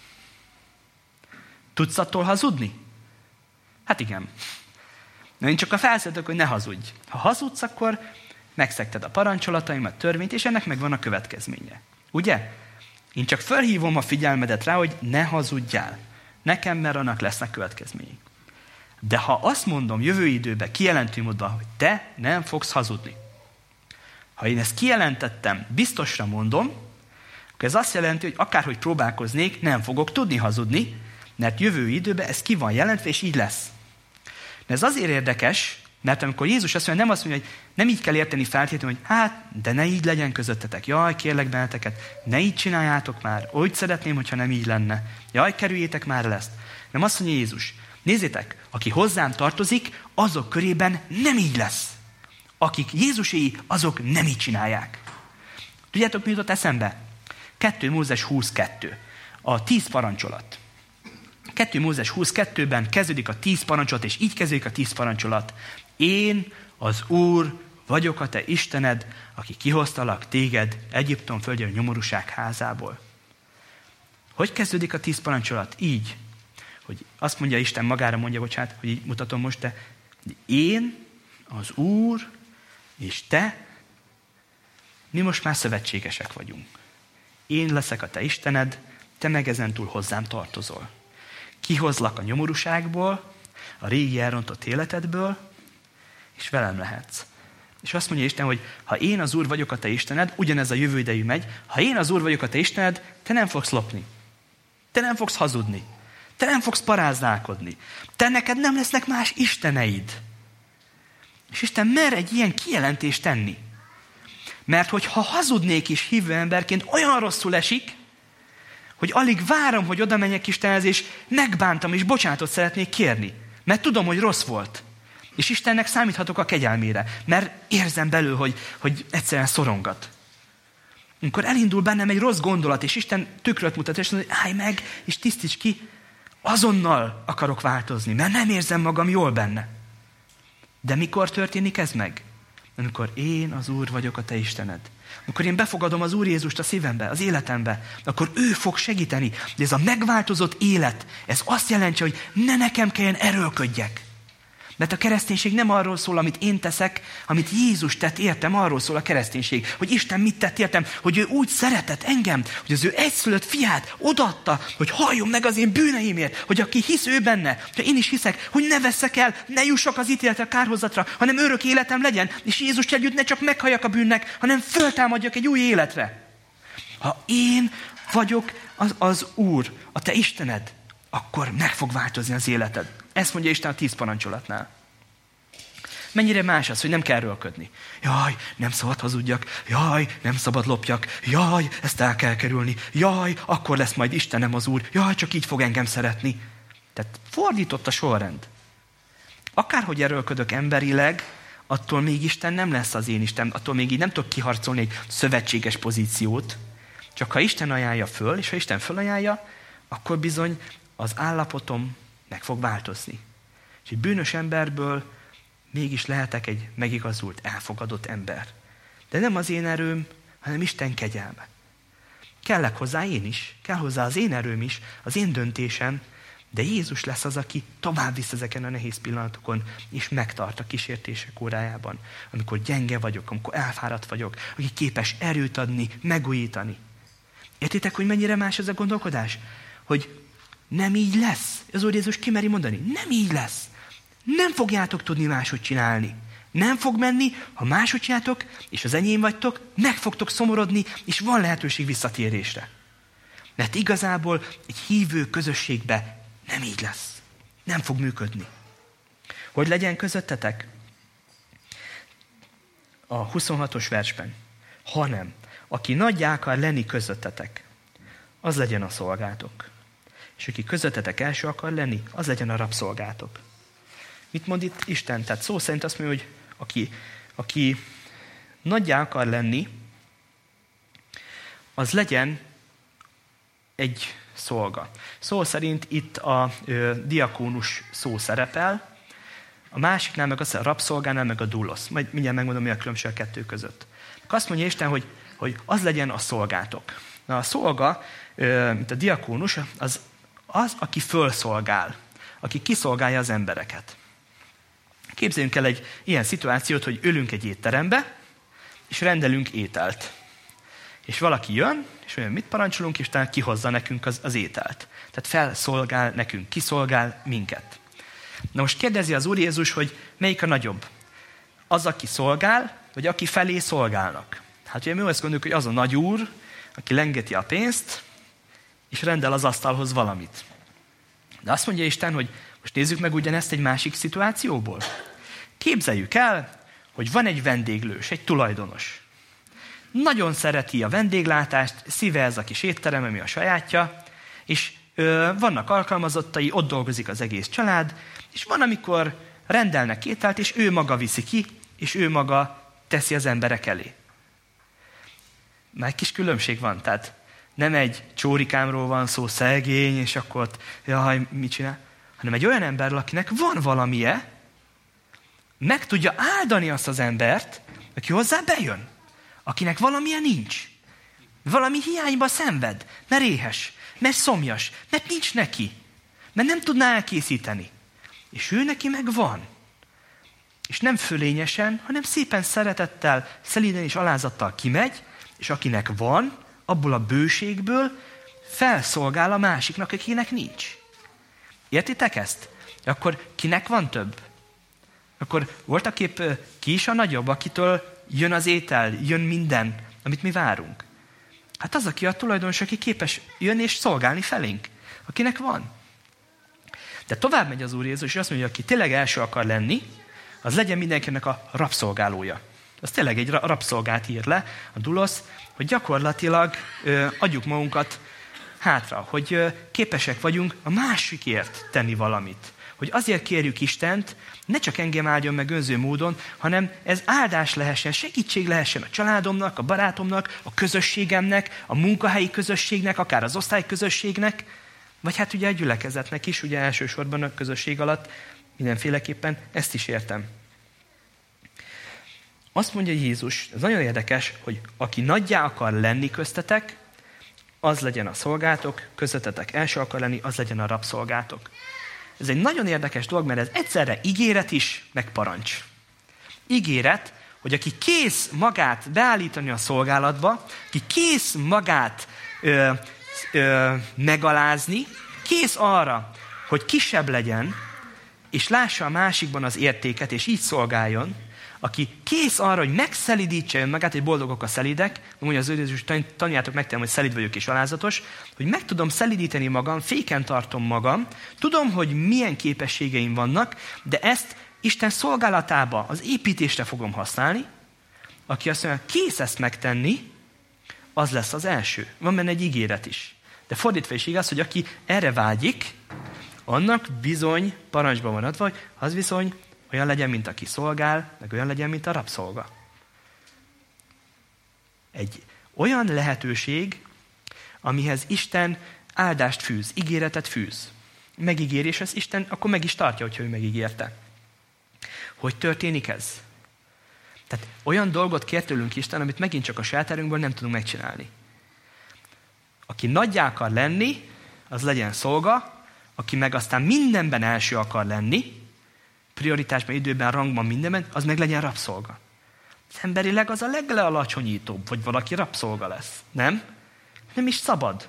Tudsz attól hazudni? Hát igen. Na, én csak a felszedök, hogy ne hazudj. Ha hazudsz, akkor megszegted a parancsolataimat, törvényt, és ennek megvan a következménye. Ugye? Én csak felhívom a figyelmedet rá, hogy ne hazudjál. Nekem, mert annak lesznek következményei. De ha azt mondom jövő időben, kijelentem oda, hogy te nem fogsz hazudni. Ha én ezt kijelentettem, biztosra mondom, akkor ez azt jelenti, hogy akárhogy próbálkoznék, nem fogok tudni hazudni, mert jövő időben ez ki van jelentve, és így lesz. De ez azért érdekes, mert amikor Jézus azt mondja, nem azt mondja, hogy nem így kell érteni feltétlenül, hogy hát, de ne így legyen közöttetek. Jaj, kérlek benneteket, ne így csináljátok már. Úgy szeretném, hogyha nem így lenne. Jaj, kerüljétek már el ezt. Nem azt mondja Jézus. Nézzétek, aki hozzám tartozik, azok körében nem így lesz. Akik Jézuséi, azok nem így csinálják. Tudjátok, mi jutott eszembe? kettő Mózes huszonkettő. A tíz parancsolat. kettő Mózes huszonkettőben kezdődik a tíz parancsolat, és így kezdődik a tíz parancsolat. Én, az Úr, vagyok a te Istened, aki kihoztalak téged Egyiptom földje nyomorúság házából. Hogy kezdődik a tíz parancsolat? Így, hogy azt mondja Isten magára, mondja, bocsánat, hogy így mutatom most, de én, az Úr, És te, mi most már szövetségesek vagyunk. Én leszek a te Istened, te meg ezentúl hozzám tartozol. Kihozlak a nyomorúságból, a régi elrontott életedből, és velem lehetsz. És azt mondja Isten, hogy ha én az Úr vagyok a te Istened, ugyanez a jövő idejű megy, ha én az Úr vagyok a te Istened, te nem fogsz lopni. Te nem fogsz hazudni. Te nem fogsz paráználkodni. Te neked nem lesznek más isteneid. És Isten mer egy ilyen kijelentést tenni. Mert hogyha hazudnék is hívő emberként, olyan rosszul esik, hogy alig várom, hogy oda menjek Istenhez, és megbántam, és bocsánatot szeretnék kérni. Mert tudom, hogy rossz volt. És Istennek számíthatok a kegyelmére, mert érzem belül, hogy, hogy egyszerűen szorongat. Amikor elindul bennem egy rossz gondolat, és Isten tükröt mutat, és mondja, hogy állj meg, és tisztíts ki, azonnal akarok változni, mert nem érzem magam jól benne. De mikor történik ez meg? Amikor én az Úr vagyok a te Istened. Amikor én befogadom az Úr Jézust a szívembe, az életembe, akkor ő fog segíteni. De ez a megváltozott élet, ez azt jelenti, hogy ne nekem kelljen erőlködjek. Mert a kereszténység nem arról szól, amit én teszek, amit Jézus tett értem, arról szól a kereszténység, hogy Isten mit tett értem, hogy ő úgy szeretett engem, hogy az ő egyszülött fiát odaadta, hogy halljon meg az én bűneimért, hogy aki hisz ő benne, hogy én is hiszek, hogy ne veszek el, ne jussak az ítéletre, kárhozatra, hanem örök életem legyen, és Jézus együtt ne csak meghalljak a bűnnek, hanem föltámadjak egy új életre. Ha én vagyok az, az Úr, a te Istened, akkor meg fog változni az életed. Ezt mondja Isten a tíz parancsolatnál. Mennyire más az, hogy nem kell erőlködni. Jaj, nem szabad hazudjak. Jaj, nem szabad lopjak. Jaj, ezt el kell kerülni. Jaj, akkor lesz majd Istenem az Úr. Jaj, csak így fog engem szeretni. Tehát fordított a sorrend. Akárhogy erőlködök emberileg, attól még Isten nem lesz az én Isten. Attól még így nem tudok kiharcolni egy szövetséges pozíciót. Csak ha Isten ajánlja föl, és ha Isten fölajánlja, akkor bizony az állapotom meg fog változni. És egy bűnös emberből mégis lehetek egy megigazult, elfogadott ember. De nem az én erőm, hanem Isten kegyelme. Kellek hozzá én is, kell hozzá az én erőm is, az én döntésem, de Jézus lesz az, aki tovább visz ezeken a nehéz pillanatokon, és megtart a kísértések órájában, amikor gyenge vagyok, amikor elfáradt vagyok, aki képes erőt adni, megújítani. Értitek, hogy mennyire más ez a gondolkodás? Hogy nem így lesz. Az Úr Jézus kimeri mondani. Nem így lesz. Nem fogjátok tudni máshogy csinálni. Nem fog menni, ha máshogy csináltok, és az enyém vagytok, meg fogtok szomorodni, és van lehetőség visszatérésre. Mert igazából egy hívő közösségbe nem így lesz. Nem fog működni. Hogy legyen közöttetek? A huszonhatos versben. Hanem, aki nagyjá akar lenni közöttetek, az legyen a szolgátok. És aki közöttetek első akar lenni, az legyen a rabszolgátok. Mit mond itt Isten? Tehát szó szerint azt mondja, hogy aki, aki nagyjá akar lenni, az legyen egy szolga. Szó szerint itt a ö, diakónus szó szerepel, a másiknál meg az a rabszolgánál meg a dulosz. Majd mindjárt megmondom, mi a különbség a kettő között. Azt mondja Isten, hogy, hogy az legyen a szolgátok. Na, a szolga, ö, mint a diakónus, az az, aki fölszolgál, aki kiszolgálja az embereket. Képzeljünk el egy ilyen szituációt, hogy ülünk egy étterembe, és rendelünk ételt. És valaki jön, és olyan mit parancsolunk, és talán kihozza nekünk az, az ételt. Tehát felszolgál nekünk, kiszolgál minket. Na most kérdezi az Úr Jézus, hogy melyik a nagyobb? Az, aki szolgál, vagy aki felé szolgálnak? Hát ugye mi azt gondoljuk, hogy az a nagy úr, aki lengeti a pénzt, és rendel az asztalhoz valamit. De azt mondja Isten, hogy most nézzük meg ugyanezt egy másik szituációból. Képzeljük el, hogy van egy vendéglős, egy tulajdonos. Nagyon szereti a vendéglátást, szíve ez a kis étterem, ami a sajátja, és ö, vannak alkalmazottai, ott dolgozik az egész család, és van, amikor rendelnek ételt, és ő maga viszi ki, és ő maga teszi az emberek elé. Már egy kis különbség van, tehát nem egy csórikámról van szó, szegény, és akkor ott, jaj, mit csinál? Hanem egy olyan ember, akinek van valamije, meg tudja áldani azt az embert, aki hozzá bejön. Akinek valamilyen nincs. Valami hiányba szenved, mert éhes, mert szomjas, mert nincs neki, mert nem tudná elkészíteni. És ő neki meg van. és nem fölényesen, hanem szépen szeretettel, szelíden és alázattal kimegy, és akinek van, abból a bőségből felszolgál a másiknak, akinek nincs. Értitek ezt? Akkor kinek van több? Akkor voltaképp ki is a nagyobb, akitől jön az étel, jön minden, amit mi várunk? Hát az, aki a tulajdonos, aki képes jönni és szolgálni felénk, akinek van. De tovább megy az Úr Jézus, és azt mondja, hogy aki tényleg első akar lenni, az legyen mindenkinek a rabszolgálója. Az tényleg egy rabszolgát ír le, a dulosz, hogy gyakorlatilag ö, adjuk magunkat hátra, hogy ö, képesek vagyunk a másikért tenni valamit. Hogy azért kérjük Istent, ne csak engem áldjon meg önző módon, hanem ez áldás lehessen, segítség lehessen a családomnak, a barátomnak, a közösségemnek, a munkahelyi közösségnek, akár az osztályközösségnek, vagy hát ugye a gyülekezetnek is, ugye elsősorban a közösség alatt mindenféleképpen ezt is értem. Azt mondja Jézus, ez nagyon érdekes, hogy aki nagyjá akar lenni köztetek, az legyen a szolgátok, közöttetek első akar lenni, az legyen a rabszolgátok. Ez egy nagyon érdekes dolog, mert ez egyszerre ígéret is, meg parancs. Ígéret, hogy aki kész magát beállítani a szolgálatba, aki kész magát ö, ö, megalázni, kész arra, hogy kisebb legyen, és lássa a másikban az értéket, és így szolgáljon, aki kész arra, hogy megszelidítse önmagát, hogy boldogok a szelidek, mondja az Úr Jézus, tanuljátok meg, hogy szelíd vagyok és alázatos, hogy meg tudom szelidíteni magam, féken tartom magam, tudom, hogy milyen képességeim vannak, de ezt Isten szolgálatába, az építésre fogom használni. Aki azt mondja, kész ezt megtenni, az lesz az első. Van benne egy ígéret is. De fordítva is igaz, hogy aki erre vágyik, annak bizony parancsban van adva, hogy az viszony olyan legyen, mint aki szolgál, meg olyan legyen, mint a rabszolga. Egy olyan lehetőség, amihez Isten áldást fűz, ígéretet fűz. Megígér, és ezt Isten akkor meg is tartja, hogyha ő megígérte. Hogy történik ez? Tehát olyan dolgot kér tőlünk Isten, amit megint csak a saját erőnkből nem tudunk megcsinálni. Aki nagyjá akar lenni, az legyen szolga, aki meg aztán mindenben első akar lenni, prioritásban, időben, rangban, mindenben, az meg legyen rabszolga. Az emberileg az a leglealacsonyítóbb, hogy valaki rabszolga lesz. Nem? Nem is szabad.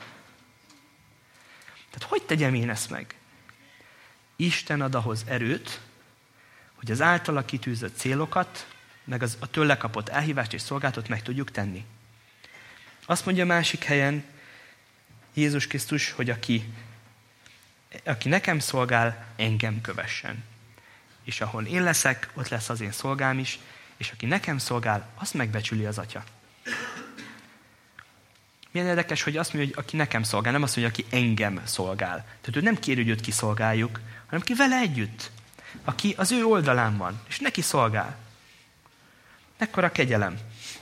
Tehát hogy tegyem én ezt meg? Isten ad ahhoz erőt, hogy az általa kitűzött célokat, meg az, a tőle kapott elhívást és szolgálatot meg tudjuk tenni. Azt mondja a másik helyen Jézus Krisztus, hogy aki, aki nekem szolgál, engem kövessen. És ahol én leszek, ott lesz az én szolgám is, és aki nekem szolgál, azt megbecsüli az Atya. Milyen érdekes, hogy azt mondja, hogy aki nekem szolgál, nem azt mondja, aki engem szolgál. Tehát ő nem kér, hogy őt kiszolgáljuk, hanem ki vele együtt. Aki az ő oldalán van, és neki szolgál. Mekkora kegyelem.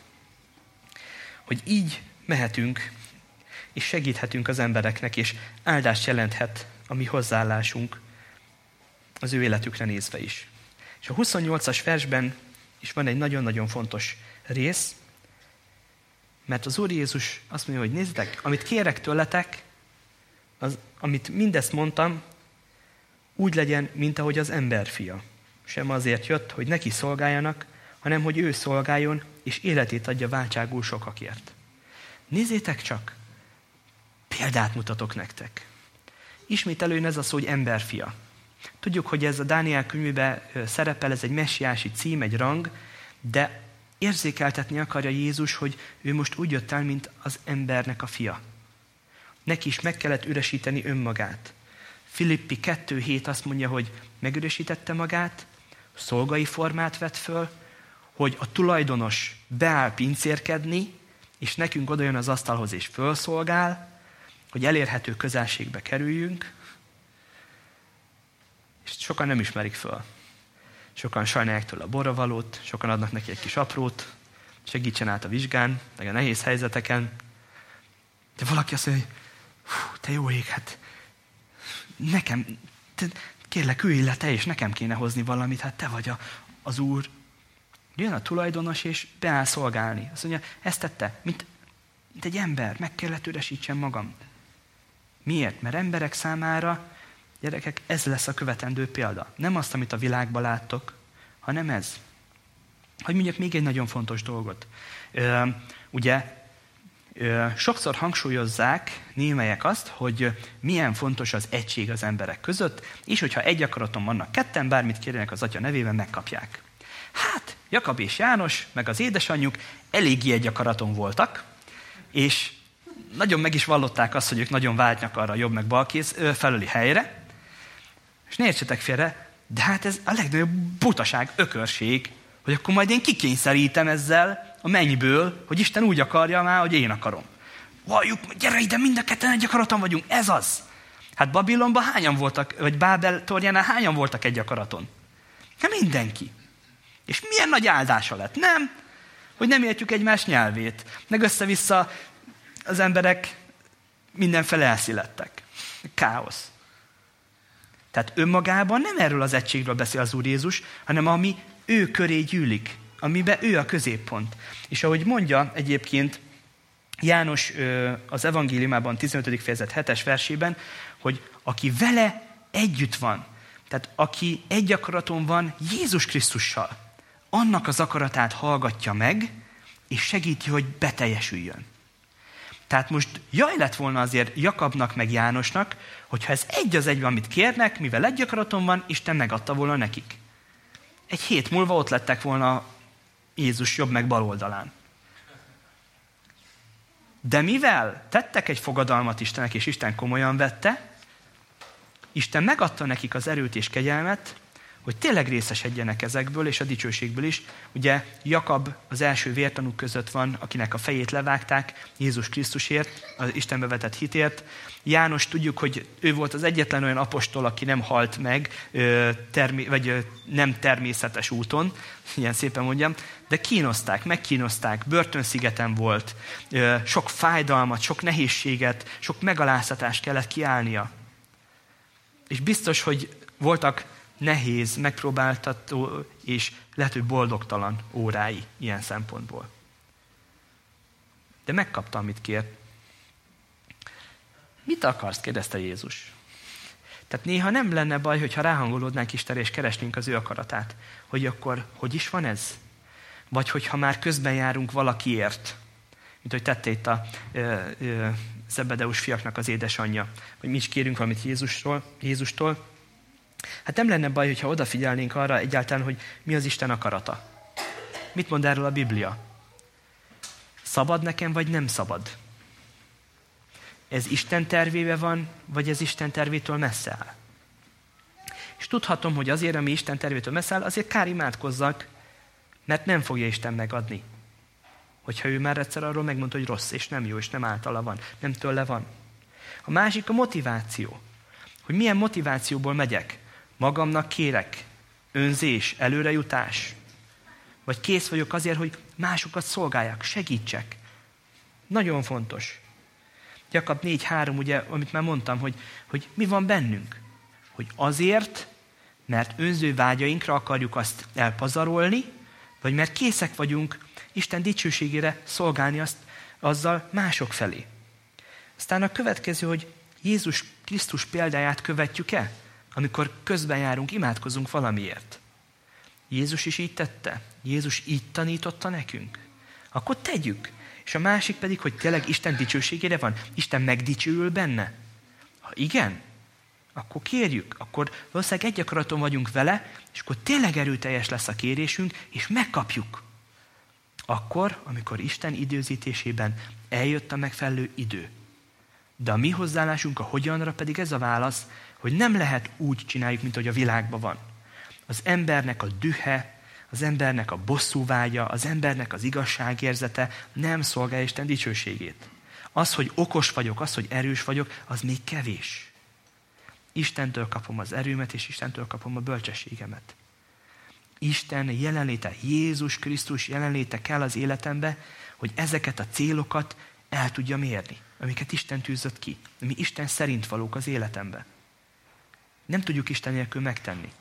Hogy így mehetünk, és segíthetünk az embereknek, és áldást jelenthet a mi hozzáállásunk az ő életükre nézve is. És a huszonnyolcas versben is van egy nagyon-nagyon fontos rész, mert az Úr Jézus azt mondja, hogy nézzétek, amit kérek tőletek, az, amit mindezt mondtam, úgy legyen, mint ahogy az emberfia. Sem azért jött, hogy neki szolgáljanak, hanem hogy ő szolgáljon, és életét adja váltságul sokakért. Nézzétek csak, példát mutatok nektek. Ismét előjön ez a szó, hogy emberfia. Tudjuk, hogy ez a Dániel könyvében szerepel, ez egy messiási cím, egy rang, de érzékeltetni akarja Jézus, hogy ő most úgy jött el, mint az embernek a fia. Neki is meg kellett üresíteni önmagát. Filippi kettő hét azt mondja, hogy megüresítette magát, szolgai formát vett föl, hogy a tulajdonos beáll pincérkedni, és nekünk odajön az asztalhoz és fölszolgál, hogy elérhető közelségbe kerüljünk, és sokan nem ismerik föl. Sokan sajnálják tőle a borravalót, sokan adnak neki egy kis aprót, segítsen át a vizsgán, meg a nehéz helyzeteken. De valaki azt mondja, hogy te jó ég, hát nekem, te, kérlek, ülj le te, és nekem kéne hozni valamit, hát te vagy a, az Úr. Jön a tulajdonos, és beáll szolgálni. Azt mondja, ezt tette, mint, mint egy ember, meg kellett üresítsen magam. Miért? Mert emberek számára, gyerekek, ez lesz a követendő példa. Nem azt, amit a világban láttok, hanem ez. Hogy mondjak még egy nagyon fontos dolgot. Ö, ugye ö, sokszor hangsúlyozzák némelyek azt, hogy milyen fontos az egység az emberek között, és hogyha egy akaraton vannak ketten, bármit kérjenek az Atya nevében, megkapják. Hát, Jakab és János, meg az édesanyjuk eléggé egy akaraton voltak, és nagyon meg is vallották azt, hogy ők nagyon vágynak arra a jobb meg balkéz felüli helyre, és ne értsetek félre, de hát ez a legnagyobb butaság, ökörség, hogy akkor majd én kikényszerítem ezzel a mennyből, hogy Isten úgy akarja már, hogy én akarom. Valljuk, gyere ide, mind a ketten egy akaraton vagyunk, ez az. Hát Babilonban hányan voltak, vagy Bábel tornyánál hányan voltak egy akaraton? Hát mindenki. És milyen nagy áldása lett, nem? Hogy nem értjük egymás nyelvét. Meg össze-vissza az emberek mindenfele elszilettek. Káosz. Tehát önmagában nem erről az egységről beszél az Úr Jézus, hanem ami ő köré gyűlik, amiben ő a középpont. És ahogy mondja egyébként János az evangéliumában tizenötödik fejezet hetes versében, hogy aki vele együtt van, tehát aki egy akaraton van Jézus Krisztussal, annak az akaratát hallgatja meg, és segíti, hogy beteljesüljön. Tehát most jaj lett volna azért Jakabnak meg Jánosnak, hogyha ez egy az egyben, amit kérnek, mivel egy akaraton van, Isten megadta volna nekik. Egy hét múlva ott lettek volna Jézus jobb meg bal oldalán. De mivel tettek egy fogadalmat Istennek, és Isten komolyan vette, Isten megadta nekik az erőt és kegyelmet, hogy tényleg részesedjenek ezekből, és a dicsőségből is. Ugye Jakab az első vértanúk között van, akinek a fejét levágták Jézus Krisztusért, az Istenbe vetett hitért. János tudjuk, hogy ő volt az egyetlen olyan apostol, aki nem halt meg, termé- vagy nem természetes úton, ilyen szépen mondjam, de kínozták, megkínozták, börtönszigeten volt, sok fájdalmat, sok nehézséget, sok megaláztatást kellett kiállnia. És biztos, hogy voltak nehéz, megpróbáltató és lehet, hogy boldogtalan órái ilyen szempontból. De megkapta, amit kért. Mit akarsz? Kérdezte Jézus. Tehát néha nem lenne baj, hogyha ráhangolódnánk Istenre és keresnénk az ő akaratát, hogy akkor hogy is van ez? Vagy hogyha már közben járunk valakiért, mint hogy tette itt a ö, ö, Zebedeus fiaknak az édesanyja, hogy mi is kérünk valamit Jézusról, Jézustól. Hát nem lenne baj, hogyha odafigyelnénk arra egyáltalán, hogy mi az Isten akarata. Mit mond erről a Biblia? Szabad nekem, vagy nem szabad? Ez Isten tervébe van, vagy ez Isten tervétől messze áll? És tudhatom, hogy azért, ami Isten tervétől messze áll, azért kár imádkozzak, mert nem fogja Isten megadni. Hogyha ő már egyszer arról megmondta, hogy rossz, és nem jó, és nem általa van, nem tőle van. A másik a motiváció. Hogy milyen motivációból megyek. Magamnak kérek, önzés, előrejutás. Vagy kész vagyok azért, hogy másokat szolgáljak, segítsek. Nagyon fontos. Jakab négy három, ugye, amit már mondtam, hogy, hogy mi van bennünk. Hogy azért, mert önző vágyainkra akarjuk azt elpazarolni, vagy mert készek vagyunk Isten dicsőségére szolgálni azt, azzal mások felé. Aztán a következő, hogy Jézus Krisztus példáját követjük-e, amikor közben járunk, imádkozunk valamiért. Jézus is így tette? Jézus így tanította nekünk? Akkor tegyük. És a másik pedig, hogy tényleg Isten dicsőségére van? Isten megdicsőül benne? Ha igen, akkor kérjük. Akkor valószínűleg egy akaraton vagyunk vele, és akkor tényleg erőteljes lesz a kérésünk, és megkapjuk. Akkor, amikor Isten időzítésében eljött a megfelelő idő. De a mi hozzáállásunk a hogyanra pedig ez a válasz, hogy nem lehet úgy csináljuk, mint hogy a világban van. Az embernek a dühe, az embernek a bosszúvágya, az embernek az igazságérzete nem szolgálja Isten dicsőségét. Az, hogy okos vagyok, az, hogy erős vagyok, az még kevés. Istentől kapom az erőmet, és Istentől kapom a bölcsességemet. Isten jelenléte, Jézus Krisztus jelenléte kell az életembe, hogy ezeket a célokat el tudja mérni, amiket Isten tűzött ki, ami Isten szerint valók az életembe. Nem tudjuk Isten nélkül megtenni.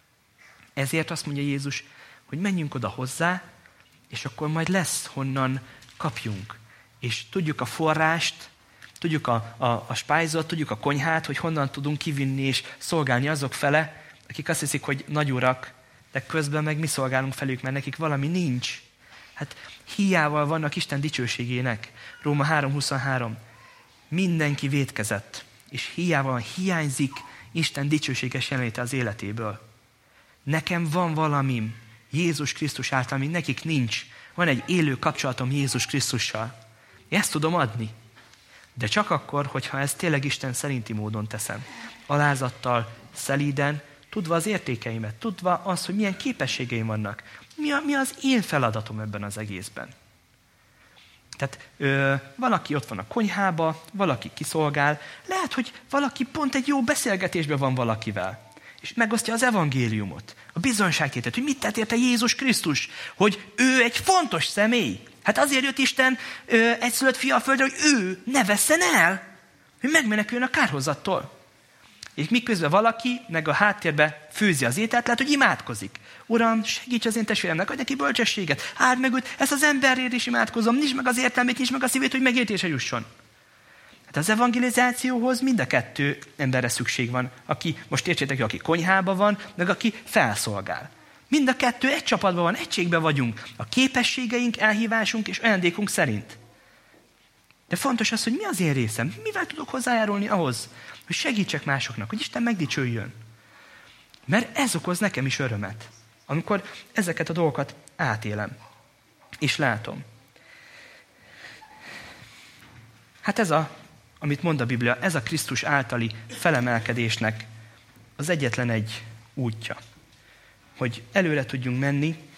Ezért azt mondja Jézus, hogy menjünk oda hozzá, és akkor majd lesz honnan kapjunk. És tudjuk a forrást, tudjuk a, a, a spájzot, tudjuk a konyhát, hogy honnan tudunk kivinni és szolgálni azok fele, akik azt hiszik, hogy nagy urak, de közben meg mi szolgálunk felük, mert nekik valami nincs. Hát hiával vannak Isten dicsőségének. Róma három huszonhárom. Mindenki vétkezett, és hiával hiányzik Isten dicsőséges jelenléte az életéből. Nekem van valamim Jézus Krisztus által, ami nekik nincs. Van egy élő kapcsolatom Jézus Krisztussal. Ezt tudom adni. De csak akkor, hogyha ezt tényleg Isten szerinti módon teszem. Alázattal, szelíden, tudva az értékeimet, tudva azt, hogy milyen képességeim vannak. Mi, a, mi az én feladatom ebben az egészben. Tehát ö, valaki ott van a konyhába, valaki kiszolgál, lehet, hogy valaki pont egy jó beszélgetésben van valakivel, és megosztja az evangéliumot, a bizonyságtételt, hogy mit tett érte Jézus Krisztus, hogy ő egy fontos személy. Hát azért jött Isten ö, egyszülött fia a földre, hogy ő ne vesszen el, hogy megmeneküljön a kárhozattól. És miközben valaki meg a háttérbe főzi az ételt, lehet, hogy imádkozik. Uram, segíts az én testvéremnek, adj neki bölcsességet, áld meg őt, ezt az emberért is imádkozom, nyisd meg az értelmét, nyisd meg a szívét, hogy megértése jusson. Hát az evangelizációhoz mind a kettő emberre szükség van, aki, most értsétek, aki konyhában van, meg aki felszolgál. Mind a kettő egy csapatban van, egységben vagyunk, a képességeink, elhívásunk és ajándékunk szerint. De fontos az, hogy mi az én részem, mivel tudok hozzájárulni ahhoz, hogy segítsek másoknak, hogy Isten megdicsőjön. Mert ez okoz nekem is örömet, amikor ezeket a dolgokat átélem, és látom. Hát ez a, amit mond a Biblia, ez a Krisztus általi felemelkedésnek az egyetlen egy útja. Hogy előre tudjunk menni,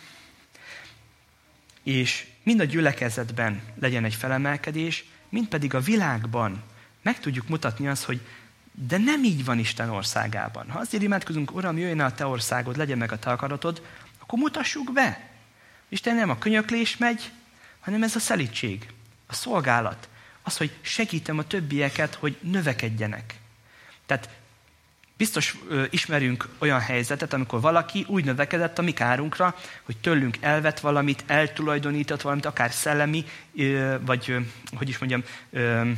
és mind a gyülekezetben legyen egy felemelkedés, mind pedig a világban meg tudjuk mutatni azt, hogy de nem így van Isten országában. Ha azért imádkozunk, Uram, jöjjön a te országod, legyen meg a te akaratod, akkor mutassuk be. Isten nem a könyöklés megy, hanem ez a szelídség, a szolgálat. Az, hogy segítem a többieket, hogy növekedjenek. Tehát biztos ö, ismerünk olyan helyzetet, amikor valaki úgy növekedett a mi kárunkra, hogy tőlünk elvett valamit, eltulajdonított valamit, akár szellemi, ö, vagy ö, hogy is mondjam, ö,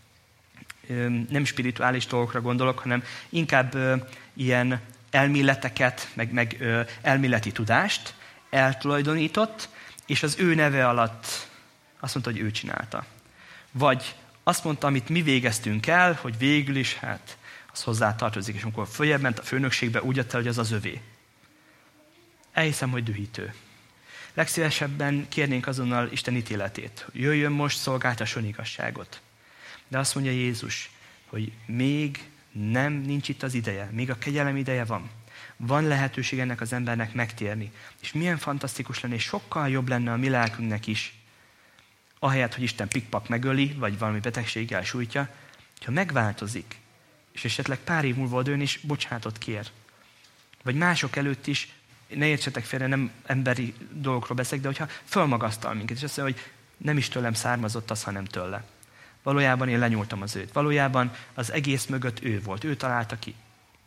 ö, nem spirituális dolgokra gondolok, hanem inkább ö, ilyen elméleteket, meg, meg ö, elméleti tudást eltulajdonított, és az ő neve alatt azt mondta, hogy ő csinálta. Vagy azt mondta, amit mi végeztünk el, hogy végül is, hát az hozzá tartozik, és amikor följebb ment a főnökségbe, úgy adta, hogy az az övé. Elhiszem, hogy dühítő. Legszívesebben kérnénk azonnal Isten ítéletét. Jöjjön most, szolgáltasson igazságot. De azt mondja Jézus, hogy még nem, nincs itt az ideje, még a kegyelem ideje van. Van lehetőség ennek az embernek megtérni. És milyen fantasztikus lenne, és sokkal jobb lenne a mi lelkünknek is, ahelyett, hogy Isten pikpak megöli, vagy valami betegséggel sújtja, hogyha megváltozik, és esetleg pár év múlva odajön, és bocsánatot kér. Vagy mások előtt is, ne értsetek félre, nem emberi dolgokról beszélek, de hogyha fölmagasztal minket, és azt mondja, hogy nem is tőlem származott az, hanem tőle. Valójában én lenyúltam az őt. Valójában az egész mögött ő volt. Ő találta ki.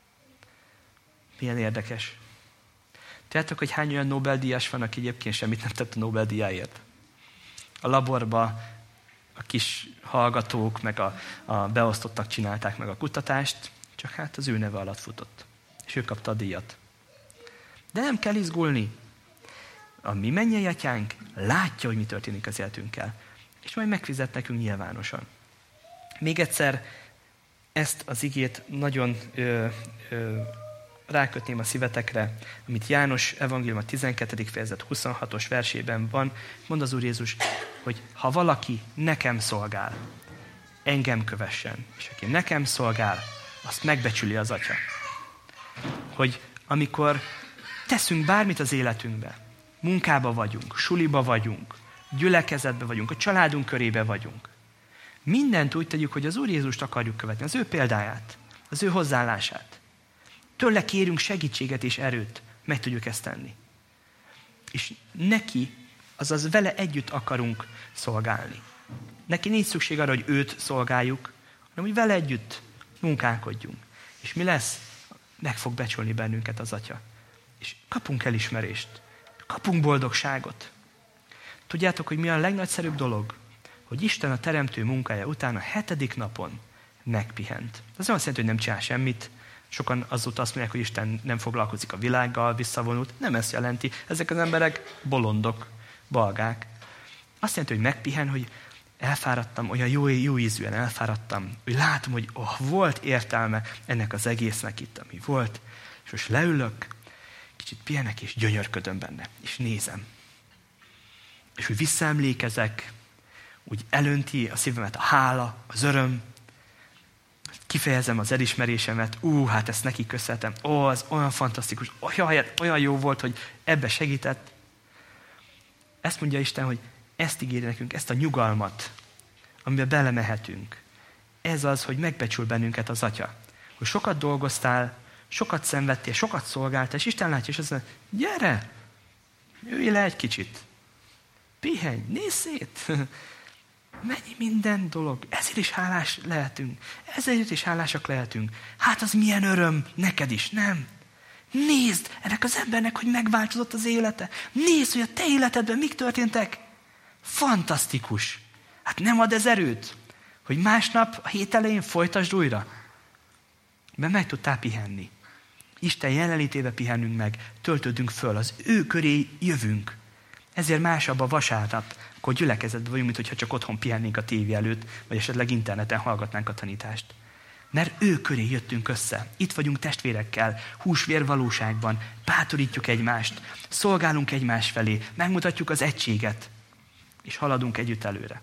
Milyen érdekes. Tudjátok, hogy hány olyan Nobel-díjas van, aki egyébként semmit nem tett a Nobel-díjáért? A laborba a kis hallgatók, meg a, a beosztottak csinálták meg a kutatást, csak hát az ő neve alatt futott. És ő kapta a díjat. De nem kell izgulni. A mi mennyei atyánk látja, hogy mi történik az életünkkel. És majd megfizet nekünk nyilvánosan. Még egyszer ezt az igét nagyon ö, ö, rákötném a szívetekre, amit János evangélium a tizenkettedik fejezet huszonhatos versében van. Mond az Úr Jézus, hogy ha valaki nekem szolgál, engem kövessen. És aki nekem szolgál, azt megbecsüli az Atya. Hogy amikor teszünk bármit az életünkbe, munkába vagyunk, suliba vagyunk, gyülekezetbe vagyunk, a családunk körébe vagyunk, mindent úgy tegyük, hogy az Úr Jézust akarjuk követni, az ő példáját, az ő hozzáállását. Tőle kérünk segítséget és erőt, meg tudjuk ezt tenni. És neki, azaz vele együtt akarunk szolgálni. Neki nincs szükség arra, hogy őt szolgáljuk, hanem hogy vele együtt munkálkodjunk. És mi lesz? Meg fog becsülni bennünket az Atya. És kapunk elismerést. Kapunk boldogságot. Tudjátok, hogy mi a legnagyszerűbb dolog? Hogy Isten a teremtő munkája után a hetedik napon megpihent. Az nem azt jelenti, hogy nem csinál semmit, Sokan azóta azt mondják, hogy Isten nem foglalkozik a világgal, visszavonult. Nem ezt jelenti. Ezek az emberek bolondok, balgák. Azt jelenti, hogy megpihen, hogy elfáradtam, olyan jó, jó ízűen elfáradtam, hogy látom, hogy oh, volt értelme ennek az egésznek itt, ami volt, és most leülök, kicsit pihenek, és gyönyörködöm benne, és nézem. És úgy visszaemlékezek, úgy elönti a szívemet a hála, az öröm, kifejezem az elismerésemet, ú, hát ezt neki köszönhetem, ó, az olyan fantasztikus, olyan, olyan jó volt, hogy ebbe segített. Ezt mondja Isten, hogy ezt ígéri nekünk, ezt a nyugalmat, amiben belemehetünk. Ez az, hogy megbecsül bennünket az Atya. Hogy sokat dolgoztál, sokat szenvedtél, sokat szolgáltál, és Isten látja, és azt mondja, gyere, ülj le egy kicsit, pihenj, nézz szét. Mennyi minden dolog, ezért is hálás lehetünk, ezért is hálásak lehetünk. Hát az milyen öröm neked is, nem? Nézd ennek az embernek, hogy megváltozott az élete. Nézd, hogy a te életedben mik történtek. Fantasztikus. Hát nem ad ez erőt, hogy másnap a hét elején folytasd újra? Mert meg tudtál pihenni. Isten jelenlétébe pihennünk meg, töltődünk föl, az ő köré jövünk. Ezért másabb a vasárnap, akkor gyülekezetben vagyunk, mint hogyha csak otthon pihennénk a tévé előtt, vagy esetleg interneten hallgatnánk a tanítást. Mert ő köré jöttünk össze. Itt vagyunk testvérekkel, húsvér valóságban, bátorítjuk egymást, szolgálunk egymás felé, megmutatjuk az egységet, és haladunk együtt előre.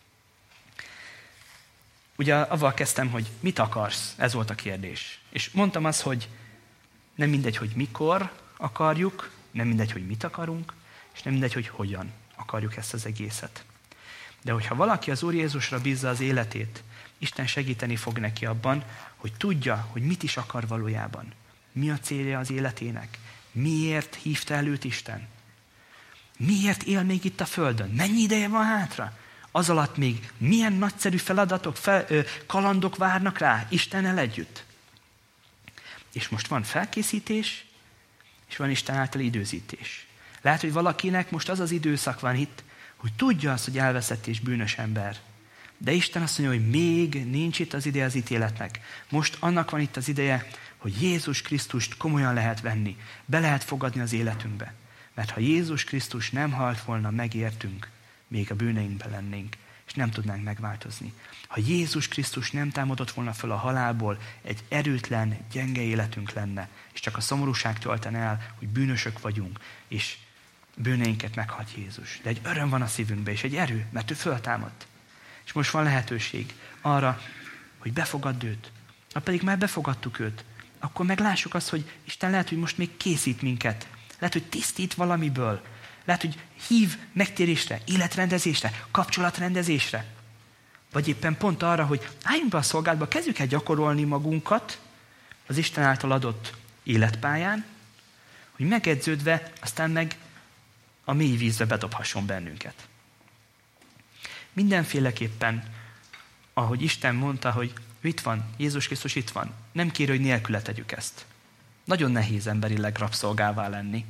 Ugye avval kezdtem, hogy mit akarsz? Ez volt a kérdés. És mondtam azt, hogy nem mindegy, hogy mikor akarjuk, nem mindegy, hogy mit akarunk, és nem mindegy, hogy hogyan akarjuk ezt az egészet. De hogyha valaki az Úr Jézusra bízza az életét, Isten segíteni fog neki abban, hogy tudja, hogy mit is akar valójában. Mi a célja az életének? Miért hívta el őt Isten? Miért él még itt a földön? Mennyi ideje van hátra? Az alatt még milyen nagyszerű feladatok, fel, ö, kalandok várnak rá Istennel együtt? És most van felkészítés, és van Isten által időzítés. Lehet, hogy valakinek most az az időszak van itt, hogy tudja azt, hogy elveszett és bűnös ember. De Isten azt mondja, hogy még nincs itt az ideje az ítéletnek. Most annak van itt az ideje, hogy Jézus Krisztust komolyan lehet venni, be lehet fogadni az életünkbe. Mert ha Jézus Krisztus nem halt volna, megértünk, még a bűneinkben lennénk, és nem tudnánk megváltozni. Ha Jézus Krisztus nem támadott volna föl a halálból, egy erőtlen, gyenge életünk lenne, és csak a szomorúság tölten el, hogy bűnösök vagyunk, és bűneinket meghalt Jézus. De egy öröm van a szívünkben, és egy erő, mert ő föltámadt. És most van lehetőség arra, hogy befogadd őt. Ha pedig már befogadtuk őt, akkor meglássuk azt, hogy Isten lehet, hogy most még készít minket. Lehet, hogy tisztít valamiből. Lehet, hogy hív megtérésre, életrendezésre, kapcsolatrendezésre. Vagy éppen pont arra, hogy álljunk be a szolgálatba, kezdjük el gyakorolni magunkat az Isten által adott életpályán, hogy megedződve, aztán meg a mély vízbe bedobhasson bennünket. Mindenféleképpen, ahogy Isten mondta, hogy itt van, Jézus Krisztus itt van, nem kér, hogy nélküle tegyük ezt. Nagyon nehéz emberileg rabszolgává lenni.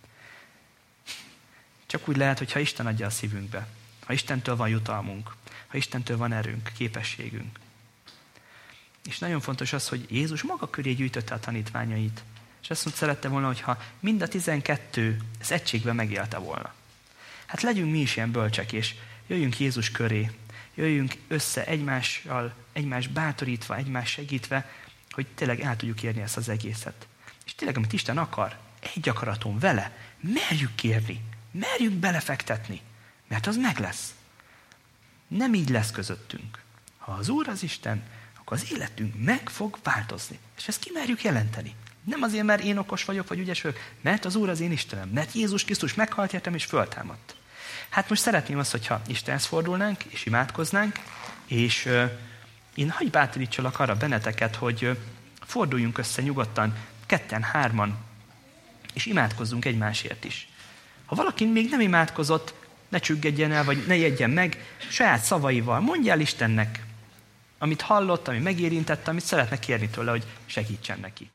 Csak úgy lehet, hogyha Isten adja a szívünkbe. Ha Istentől van jutalmunk, ha Istentől van erőnk, képességünk. És nagyon fontos az, hogy Jézus maga köré gyűjtötte a tanítványait. És azt mondta, szerette volna, hogyha mind a tizenkettő ez egységben megélte volna. Hát legyünk mi is ilyen bölcsek, és jöjjünk Jézus köré, jöjjünk össze egymással, egymást bátorítva, egymást segítve, hogy tényleg el tudjuk érni ezt az egészet. És tényleg, amit Isten akar, egy akaraton vele, merjük kérni, merjük belefektetni, mert az meg lesz. Nem így lesz közöttünk. Ha az Úr az Isten, akkor az életünk meg fog változni. És ezt kimerjük jelenteni. Nem azért, mert én okos vagyok, vagy ügyes vagyok, mert az Úr az én Istenem, mert Jézus Krisztus meghalt értem és föltámadt. Hát most szeretném azt, hogyha Istenhez fordulnánk, és imádkoznánk, és uh, én hagyj bátorítsalak arra benneteket, hogy uh, forduljunk össze nyugodtan, ketten, hárman, és imádkozzunk egymásért is. Ha valaki még nem imádkozott, ne csüggedjen el, vagy ne jegyen meg, saját szavaival mondja el Istennek, amit hallott, ami megérintette, amit szeretne kérni tőle, hogy segítsen neki.